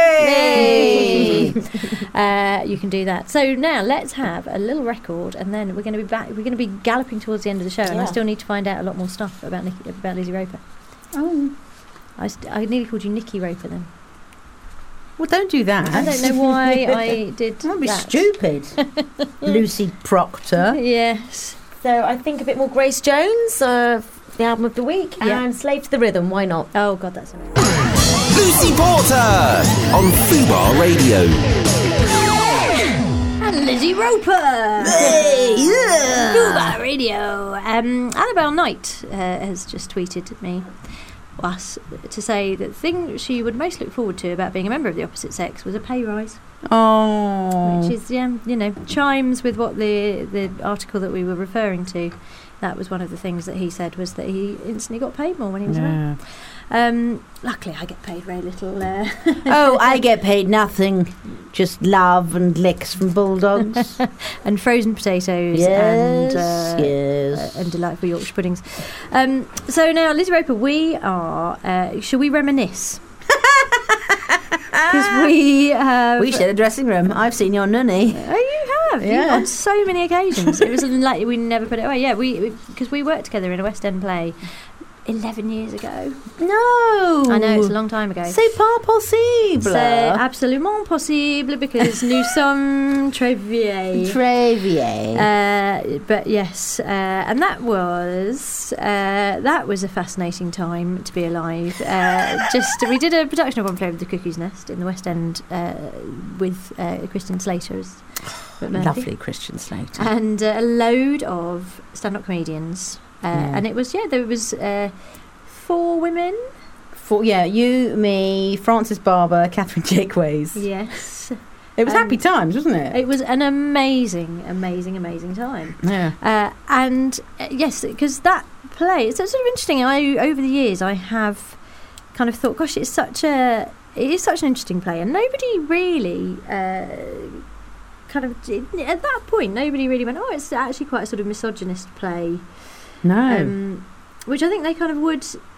Hey! uh, you can do that. So now let's have a little record, and then we're going to be back. We're going to be galloping towards the end of the show, and I Yeah. still need to find out a lot more stuff about Nikki, about Lizzie Roper. Oh. I, st- I nearly called you Nikki Roper then. Well, don't do that. I don't know why I did That would be that. stupid. Lucy Proctor. Yes. So I think a bit more Grace Jones, uh, the album of the week, Yeah. and Slave to the Rhythm. Why not? Oh God, that's amazing. Lucy Porter on Fubar Radio. And Lizzie Roper. Hey, yeah. Fubar Radio. Um, Annabelle Knight uh, has just tweeted at me, us, to say that the thing she would most look forward to about being a member of the opposite sex was a pay rise, Oh. which is, yeah, you know, chimes with what the the article that we were referring to. That was one of the things that he said, was that he instantly got paid more when he was around. Yeah. Um, luckily, I get paid very little. Uh, Oh, I get paid nothing. Just love and licks from bulldogs. and frozen potatoes Yes, and uh, yes. uh, and delightful Yorkshire puddings. Um, so now, Lizzie Roper, we are. Uh, shall we reminisce? Because we have. We share the dressing room. I've seen your nunny. Oh, you have. You, Yeah. on so many occasions. It was like we never put it away. Yeah, we because we, we worked together in a West End play eleven years ago. No. I know, it's a long time ago. C'est pas possible. C'est absolument possible because nous sommes très vieilles. Très vieille. Uh, but yes, uh, and that was uh, that was a fascinating time to be alive. Uh, just we did a production of One Flew Over the Cuckoo's Nest in the West End uh, with uh, Christian Slater as Murphy. Lovely Christian Slater. And uh, a load of stand-up comedians. Uh, Yeah. And it was, yeah, there was uh, four women. For, yeah, you, me, Francis Barber, Catherine Jakeways. Yes. It was Um, happy times, wasn't it? It was an amazing, amazing, amazing time. Yeah. Uh, and uh, yes, because that play, it's sort of interesting. I over the years I have kind of thought, gosh, it's such a, it is such an interesting play, and nobody really uh, kind of at that point, nobody really went, oh, it's actually quite a sort of misogynist play, No. um, which I think they kind of would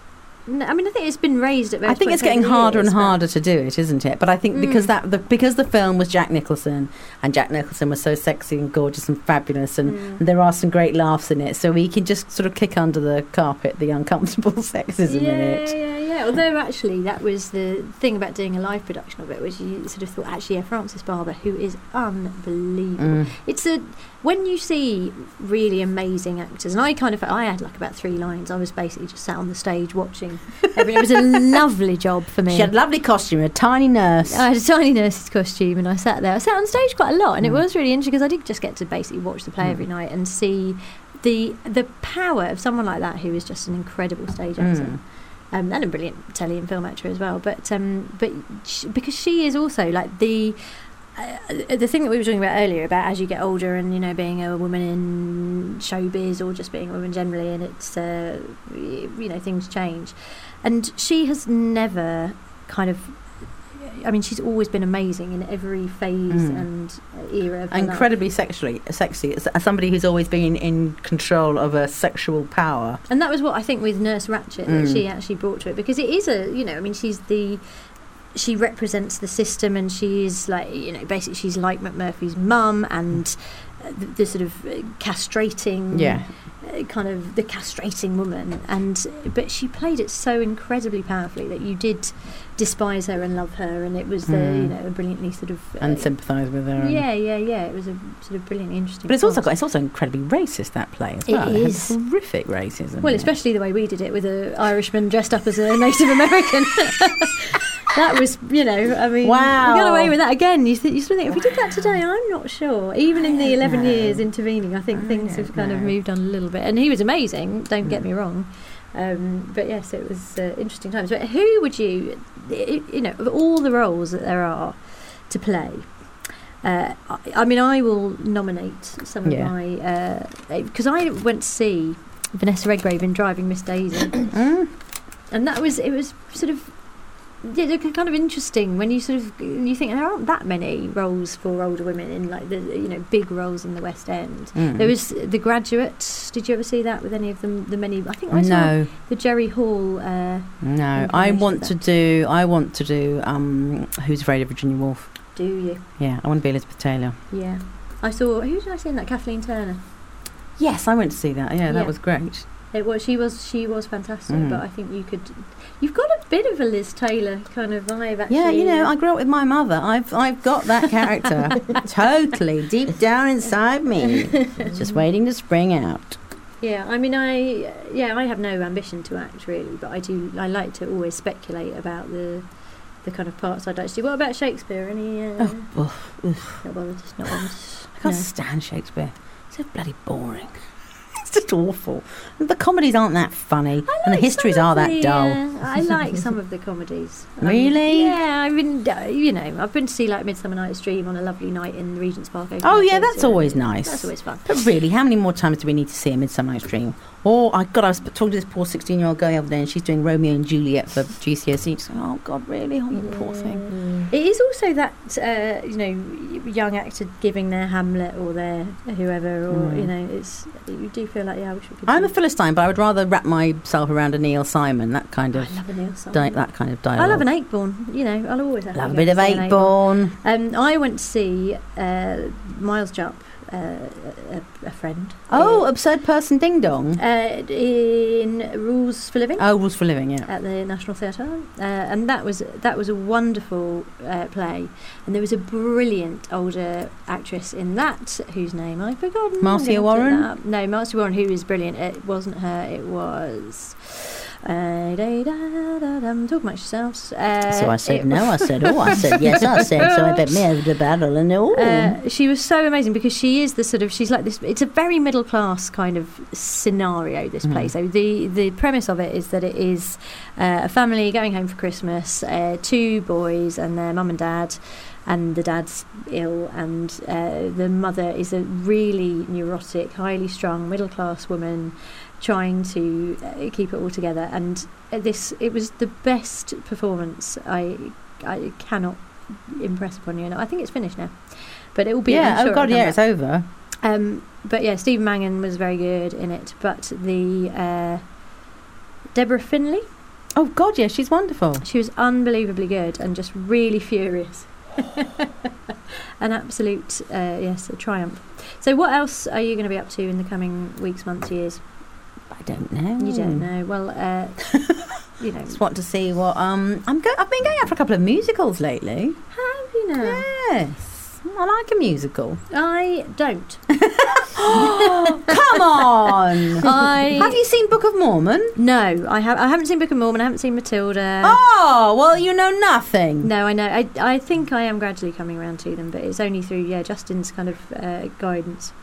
No, I mean, I think it's been raised at. I think it's getting harder and harder to do it, isn't it? But I think because Mm. that the, because the film was Jack Nicholson, and Jack Nicholson was so sexy and gorgeous and fabulous, and, Mm. and there are some great laughs in it, so we can just sort of kick under the carpet the uncomfortable sexism yeah, in it. Yeah, yeah. Although actually, that was the thing about doing a live production of it, was you sort of thought, actually, yeah, Frances Barber, who is unbelievable. Mm. It's a when you see really amazing actors, and I kind of I had like about three lines. I was basically just sat on the stage watching. Every, it was a lovely job for me. She had a lovely costume, a tiny nurse. I had a tiny nurse's costume, and I sat there. I sat on stage quite a lot, and Mm. it was really interesting because I did just get to basically watch the play Mm. every night and see the the power of someone like that who is just an incredible stage actor. Mm. Um, and a brilliant telly and film actor as well, but um, but sh- because she is also like the uh, the thing that we were talking about earlier about as you get older and you know being a woman in showbiz or just being a woman generally, and it's uh, y- you know things change, and she has never kind of. I mean, she's always been amazing in every phase Mm. and era of her life. Incredibly sexually sexy. As somebody who's always been in control of a sexual power. And that was what I think with Nurse Ratched Mm. that she actually brought to it, because it is a, you know, I mean, she's the, she represents the system, and she is like, you know, basically she's like McMurphy's mum, and uh, the, the sort of uh, castrating, Yeah. uh, kind of the castrating woman, and but she played it so incredibly powerfully that you did despise her and love her, and it was the, Mm. you know, a brilliantly sort of uh, And sympathise with her. and- yeah, yeah, yeah. It was a sort of brilliantly interesting. But it's also plot. got, it's also incredibly racist, that play as It well. It has is. horrific racism. Well, in it. especially the way we did it with an Irishman dressed up as a Native American. That was, you know, I mean, Wow. we got away with that again. You, th- you sort of think, if we did that today, I'm not sure. Even in the don't eleven know. years intervening, I think I things have don't kind of know. moved on a little bit. And he was amazing, don't get Mm. me wrong. Um, but yes, it was uh, interesting times. But who would you, i- you know, of all the roles that there are to play, uh, I, I mean, I will nominate some Yeah. of my, because I went to see Vanessa Redgrave in Driving Miss Daisy. Mm. And that was, it was sort of, yeah, they're kind of interesting when you sort of, you think there aren't that many roles for older women in like the, you know, big roles in the West End. Mm. There was The Graduate. Did you ever see that with any of them? The many, I think I saw No, the Jerry Hall. Uh, no. I Incarnation want of to that. do. I want to do. Um, Who's Afraid of Virginia Woolf? do you? Yeah, I want to be Elizabeth Taylor. Yeah. I saw, who did I see in that? Kathleen Turner. Yes, I went to see that. Yeah, Yeah. that was great. It was, she was, she was fantastic. Mm. But I think you could, you've got a bit of a Liz Taylor kind of vibe. Actually. Yeah, you know, I grew up with my mother. I've I've got that character totally deep down inside me, just waiting to spring out. Yeah, I mean, I yeah, I have no ambition to act really, but I do. I like to always speculate about the the kind of parts I'd like to do. What about Shakespeare? Any? Uh, Oh, not bothered. Not bothered. I can't No. stand Shakespeare. It's so bloody boring. It's just awful. The comedies aren't that funny, and the like histories some are of that the, dull. uh, I like some of the comedies. Um, Really? Yeah, I've been, uh, you know, I've been to see like Midsummer Night's Dream on a lovely night in Regent's Park. Open Oh Air yeah, Theatre. that's always nice. That's always fun. But really, how many more times do we need to see a Midsummer Night's Dream? Or, I God, I was talking to this poor sixteen-year-old girl the other day, and she's doing Romeo and Juliet for G C S E. She's going, oh, God, really? Oh, you poor thing. It is also that uh, you know, young actor giving their Hamlet or their whoever, or Mm. you know, it's you do feel like, yeah, I wish we could. I'm a do- Philistine, but I would rather wrap myself around a Neil Simon, that kind of I love a Neil Simon. di- that kind of dialogue. I love an Acheborn. You know, I'll always have Love a to bit go of to see an Acheborn. Um, I went to see uh, Miles Jupp, uh, a, a friend. Oh, Absurd Person Ding Dong. uh, in Rules for Living. Oh, Rules for Living, yeah. At the National Theatre, uh, and that was that was a wonderful uh, play, and there was a brilliant older actress in that whose name I've forgotten. Marcia I'm gonna look Warren? that up. No, Marcia Warren, who is brilliant. It wasn't her. It was. Uh, da, da, da, da, talk amongst yourselves. Uh, So I said it- no, I said oh, I said yes, I said so I bet me over the battle and oh. Uh, she was so amazing because she is the sort of she's like this. It's a very middle class kind of scenario. This play. Mhm. So the the premise of it is that it is uh, a family going home for Christmas. Uh, two boys and their mum and dad, and the dad's ill, and uh, the mother is a really neurotic, highly strung, middle class woman trying to uh, keep it all together. And uh, this it was the best performance. I I cannot impress upon you. And I think it's finished now, but it will be. yeah, I'm sure oh God, it'll yeah, come it's back. over. Um, but yeah, Stephen Mangan was very good in it. But the uh, Deborah Finlay, Oh, God, yeah, she's wonderful. She was unbelievably good and just really furious. An absolute, uh, yes, a triumph. So what else are you going to be up to in the coming weeks, months, years? I don't know. You don't know. Well, uh, you know. Just want to see what... um. I'm go- I've been going out for a couple of musicals lately. Have you know? Yes. I like a musical. I don't. Come on! I Have you seen Book of Mormon? No, I have. I haven't seen Book of Mormon. I haven't seen Matilda. Oh, well, you know nothing. No, I know. I I think I am gradually coming around to them, but it's only through yeah Justin's kind of uh, guidance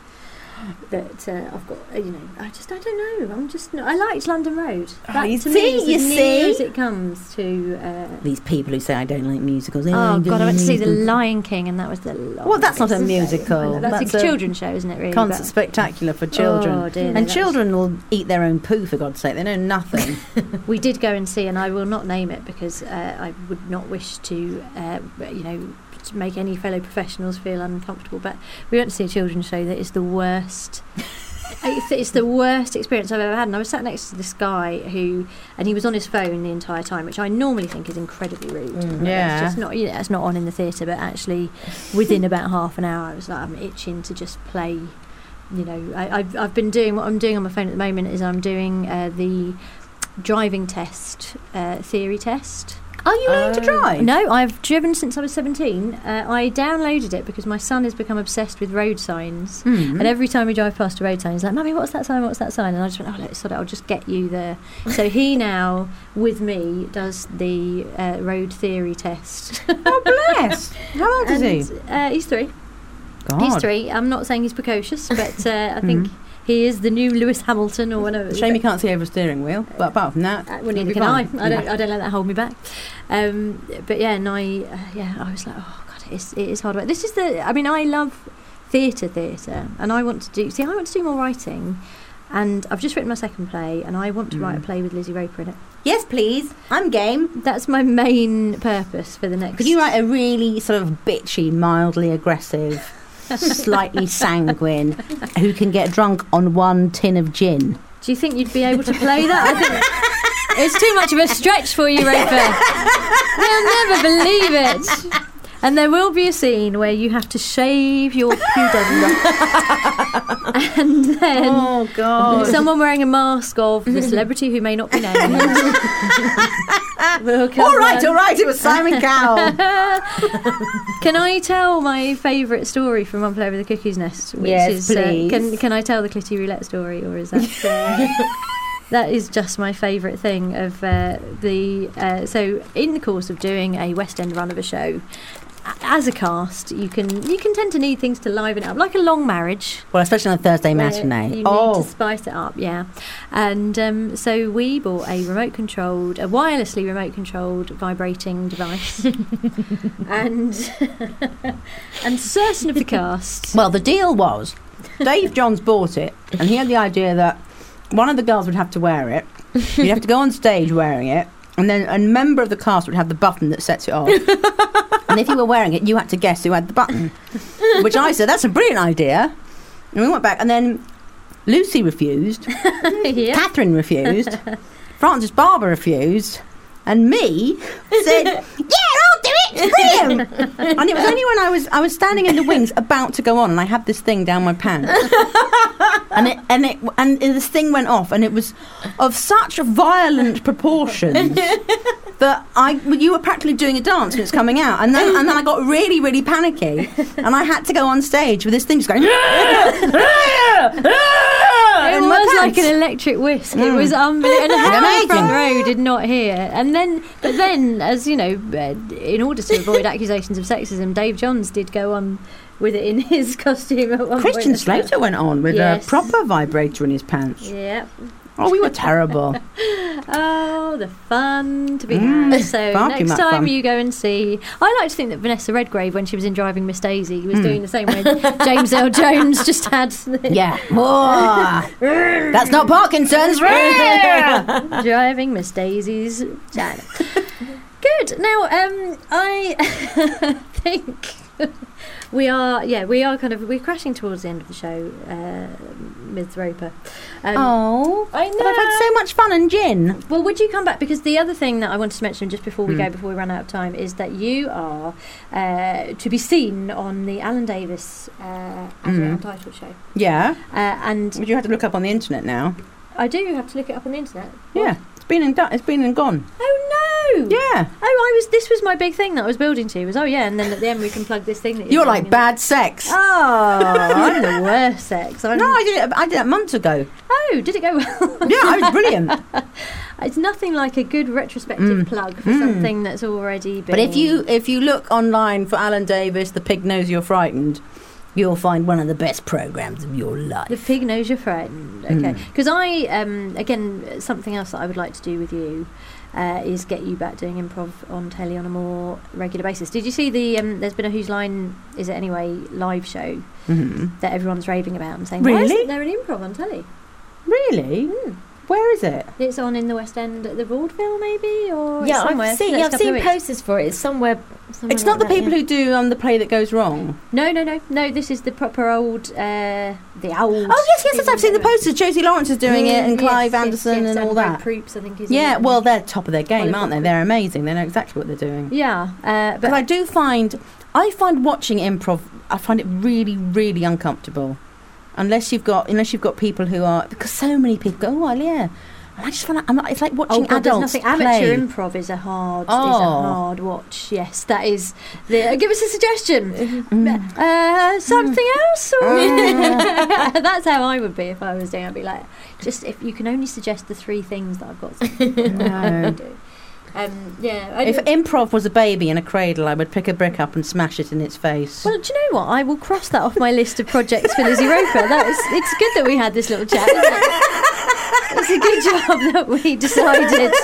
that uh, I've got. Uh, you know, I just I don't know. I'm just not, I liked London Road. That you to see, me is you as see? near as it comes to. Uh, These people who say I don't like musicals. oh God, I went to see The Lion King, and that was the. Well, that's not a musical. That's, That's a, a children's show, isn't it? Really. Concert But- spectacular for children. Oh, dear, no, and that's- children will eat their own poo, for God's sake. They know nothing. We did go and see, and I will not name it because uh, I would not wish to, uh, you know, to make any fellow professionals feel uncomfortable. But we went to see a children's show that is the worst. It's, it's the worst experience I've ever had. And I was sat next to this guy who, and he was on his phone the entire time, which I normally think is incredibly rude. But yeah. It's just not, you know, it's not on in the theatre, but actually within about half an hour, I was like, I'm itching to just play. You know, I, I've I've been doing what I'm doing on my phone at the moment is I'm doing uh, the driving test, uh, theory test. Are you learning to drive? No, I've driven since I was seventeen. Uh, I downloaded it because my son has become obsessed with road signs. Mm. And every time we drive past a road sign, he's like, Mummy, what's that sign? What's that sign? And I just went, oh, let's sort it. I'll just get you there. So he now, with me, does the uh, road theory test. Oh, bless. How old is he? And, uh, he's three. God. He's three. I'm not saying he's precocious, but uh, I think he is the new Lewis Hamilton or whatever. Shame you can't see over a steering wheel. But apart from that, Uh, well, it'll neither be can I. fine. I don't. Yeah. I don't let that hold me back. Um, but yeah, and I, uh, yeah, I was like, oh God, it is, it is hard work. This is the. I mean, I love theatre, theatre, and I want to do. See, I want to do more writing, and I've just written my second play, and I want to write a play with Lizzie Roper in it. Yes, please. I'm game. That's my main purpose for the next. Could you write a really sort of bitchy, mildly aggressive, slightly sanguine, who can get drunk on one tin of gin? Do you think you'd be able to play that? I think it's too much of a stretch for you, Roper. They'll never believe it. And there will be a scene where you have to shave your pudenda. And then Oh, God. someone wearing a mask of the celebrity who may not be named will come All right, round. all right, it was Simon Cowell. Can I tell my favourite story from One Flew Over the Cuckoo's Nest? Which Yes, is, uh, please. can Can I tell the Clitty Roulette story, or is that? Uh, that is just my favourite thing of uh, the. Uh, so, in the course of doing a West End run of a show, a- as a cast, you can you can tend to need things to liven it up, like a long marriage. Well, especially on a Thursday where matinee. You need Oh, to spice it up, yeah. And um, so we bought a remote-controlled, a wirelessly remote-controlled vibrating device, and and certain of the cast. well, the deal was Dave Johns bought it, and he had the idea that one of the girls would have to wear it. You'd have to go on stage wearing it, and then a member of the cast would have the button that sets it off. And if you were wearing it, you had to guess who had the button. Which I said, that's a brilliant idea. And we went back, and then Lucy refused, Yeah. Catherine refused, Frances Barber refused, and me said, "Yeah, I'll do it. Brilliant!" And it was only when I was I was standing in the wings about to go on, and I had this thing down my pants, and it and it and this thing went off, and it was of such violent proportions that I you were practically doing a dance when it's coming out, and then and then I got really really panicky, and I had to go on stage with this thing just going. It in my was like pants. an electric whisk. It Mm. was unbelievable. And how the Amazing. front row did not hear. And then, but then, as you know, uh, in order to avoid accusations of sexism, Dave Johns did go on with it in his costume at one Christian point. Slater went on with Yes. a proper vibrator in his pants. Yeah. Oh, we were terrible. Oh, the fun to be Mm, had. So far too next much time fun. you go and see, I like to think that Vanessa Redgrave, when she was in Driving Miss Daisy, was Mm. doing the same when James Earl Jones just had Yeah. Oh, that's not Parkinson's. Driving Miss Daisy's China. Good. Now, um, I think we are, yeah, we are kind of we're crashing towards the end of the show, uh, Miz Roper. Um, Oh, I know. but I've had so much fun and gin. Well, would you come back? Because the other thing that I wanted to mention just before we Hmm. go, before we run out of time, is that you are uh, to be seen on the Alan Davis uh, Advert Hmm. Untitled show. Yeah, Uh, and but you have to look up on the internet now. I do have to look it up on the internet. Yeah, it's been and done. It's been and gone. Oh, no! Yeah, Oh, I was. This was my big thing that I was building to. Was oh yeah, and then at the end we can plug this thing that you're, you're doing like in. bad sex. Oh, I'm the worst sex. I'm, No, I did it. I did it months ago. Oh, did it go well? Yeah, it was brilliant. It's nothing like a good retrospective Mm. plug for Mm. something that's already been. But if you if you look online for Alan Davis, The Pig Knows You're Frightened, you'll find one of the best programs of your life. The pig knows you're frightened. Okay. Mm. Because I, um, again, something else that I would like to do with you uh, is get you back doing improv on telly on a more regular basis. Did you see the, um, there's been a Whose Line Is It Anyway live show Mhm. that everyone's raving about and saying, why Really? isn't there an improv on telly? Really? Mm. Where is it? It's on in the West End at the Vaudeville, maybe? Or Yeah, somewhere. I've seen. Next Yeah, I've couple seen of weeks. posters for it. It's somewhere. somewhere It's not the like that, people yeah. who do um, the play that goes wrong. No, no, no. No, this is the proper old, uh, the old... Oh yes, yes, yes. I've seen the posters. Josie Lawrence is doing it, and Mm, Clive yes, Anderson yes, yes, and all Greg that. Proops, I think, is Yeah, in it. well, they're top of their game, Oliver aren't they? Proops. They're amazing. They know exactly what they're doing. Yeah, uh, But but I do find, I find watching improv, I find it really, really uncomfortable. Unless you've got, unless you've got people who are, because so many people go, oh, well, yeah. And I just find, I'm, it's like watching oh God, there's adults nothing. play. Amateur improv is a hard, is a Oh. hard watch. Yes, that is. The, uh, give us a suggestion. Mm. Uh, something else. Or Mm. That's how I would be if I was doing. I'd be like, just if you can only suggest the three things that I've got to No. do. Um, yeah. I If do- improv was a baby in a cradle, I would pick a brick up and smash it in its face. well, do you know what? I will cross that off my list of projects for Lizzie Roper. That is, it's good that we had this little chat. Isn't it? It's a good job that we decided.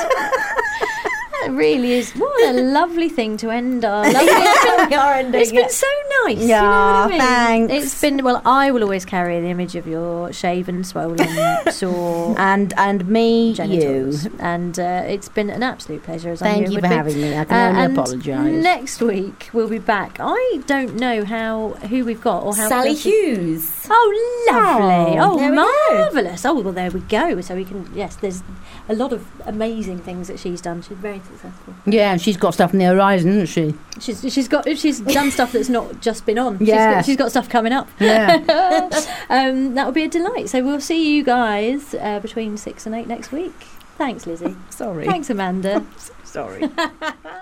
It really is. What a lovely thing to end our lovely. We are ending It's been it. so nice. you know Yeah, what I mean? thanks. It's been well. I will always carry the image of your shaven, swollen, sore and and me, genitals, you. and uh, it's been an absolute pleasure. As I Thank knew it you would for be. having me. I Uh, can only and apologise. next week we'll be back. I don't know how who we've got or how Sally close we- Hughes. Oh, lovely! Oh, Oh, there we go. marvelous! Oh, well, there we go. So we can. Yes, there's a lot of amazing things that she's done. She's very successful. Yeah, and she's got stuff on the horizon, hasn't she? She's she's got she's done stuff that's not just been on. She's Yeah. got, she's got stuff coming up. Yeah. um, that will be a delight. So we'll see you guys uh, between six and eight next week. Thanks, Lizzie. Sorry. Thanks, Amanda. Sorry.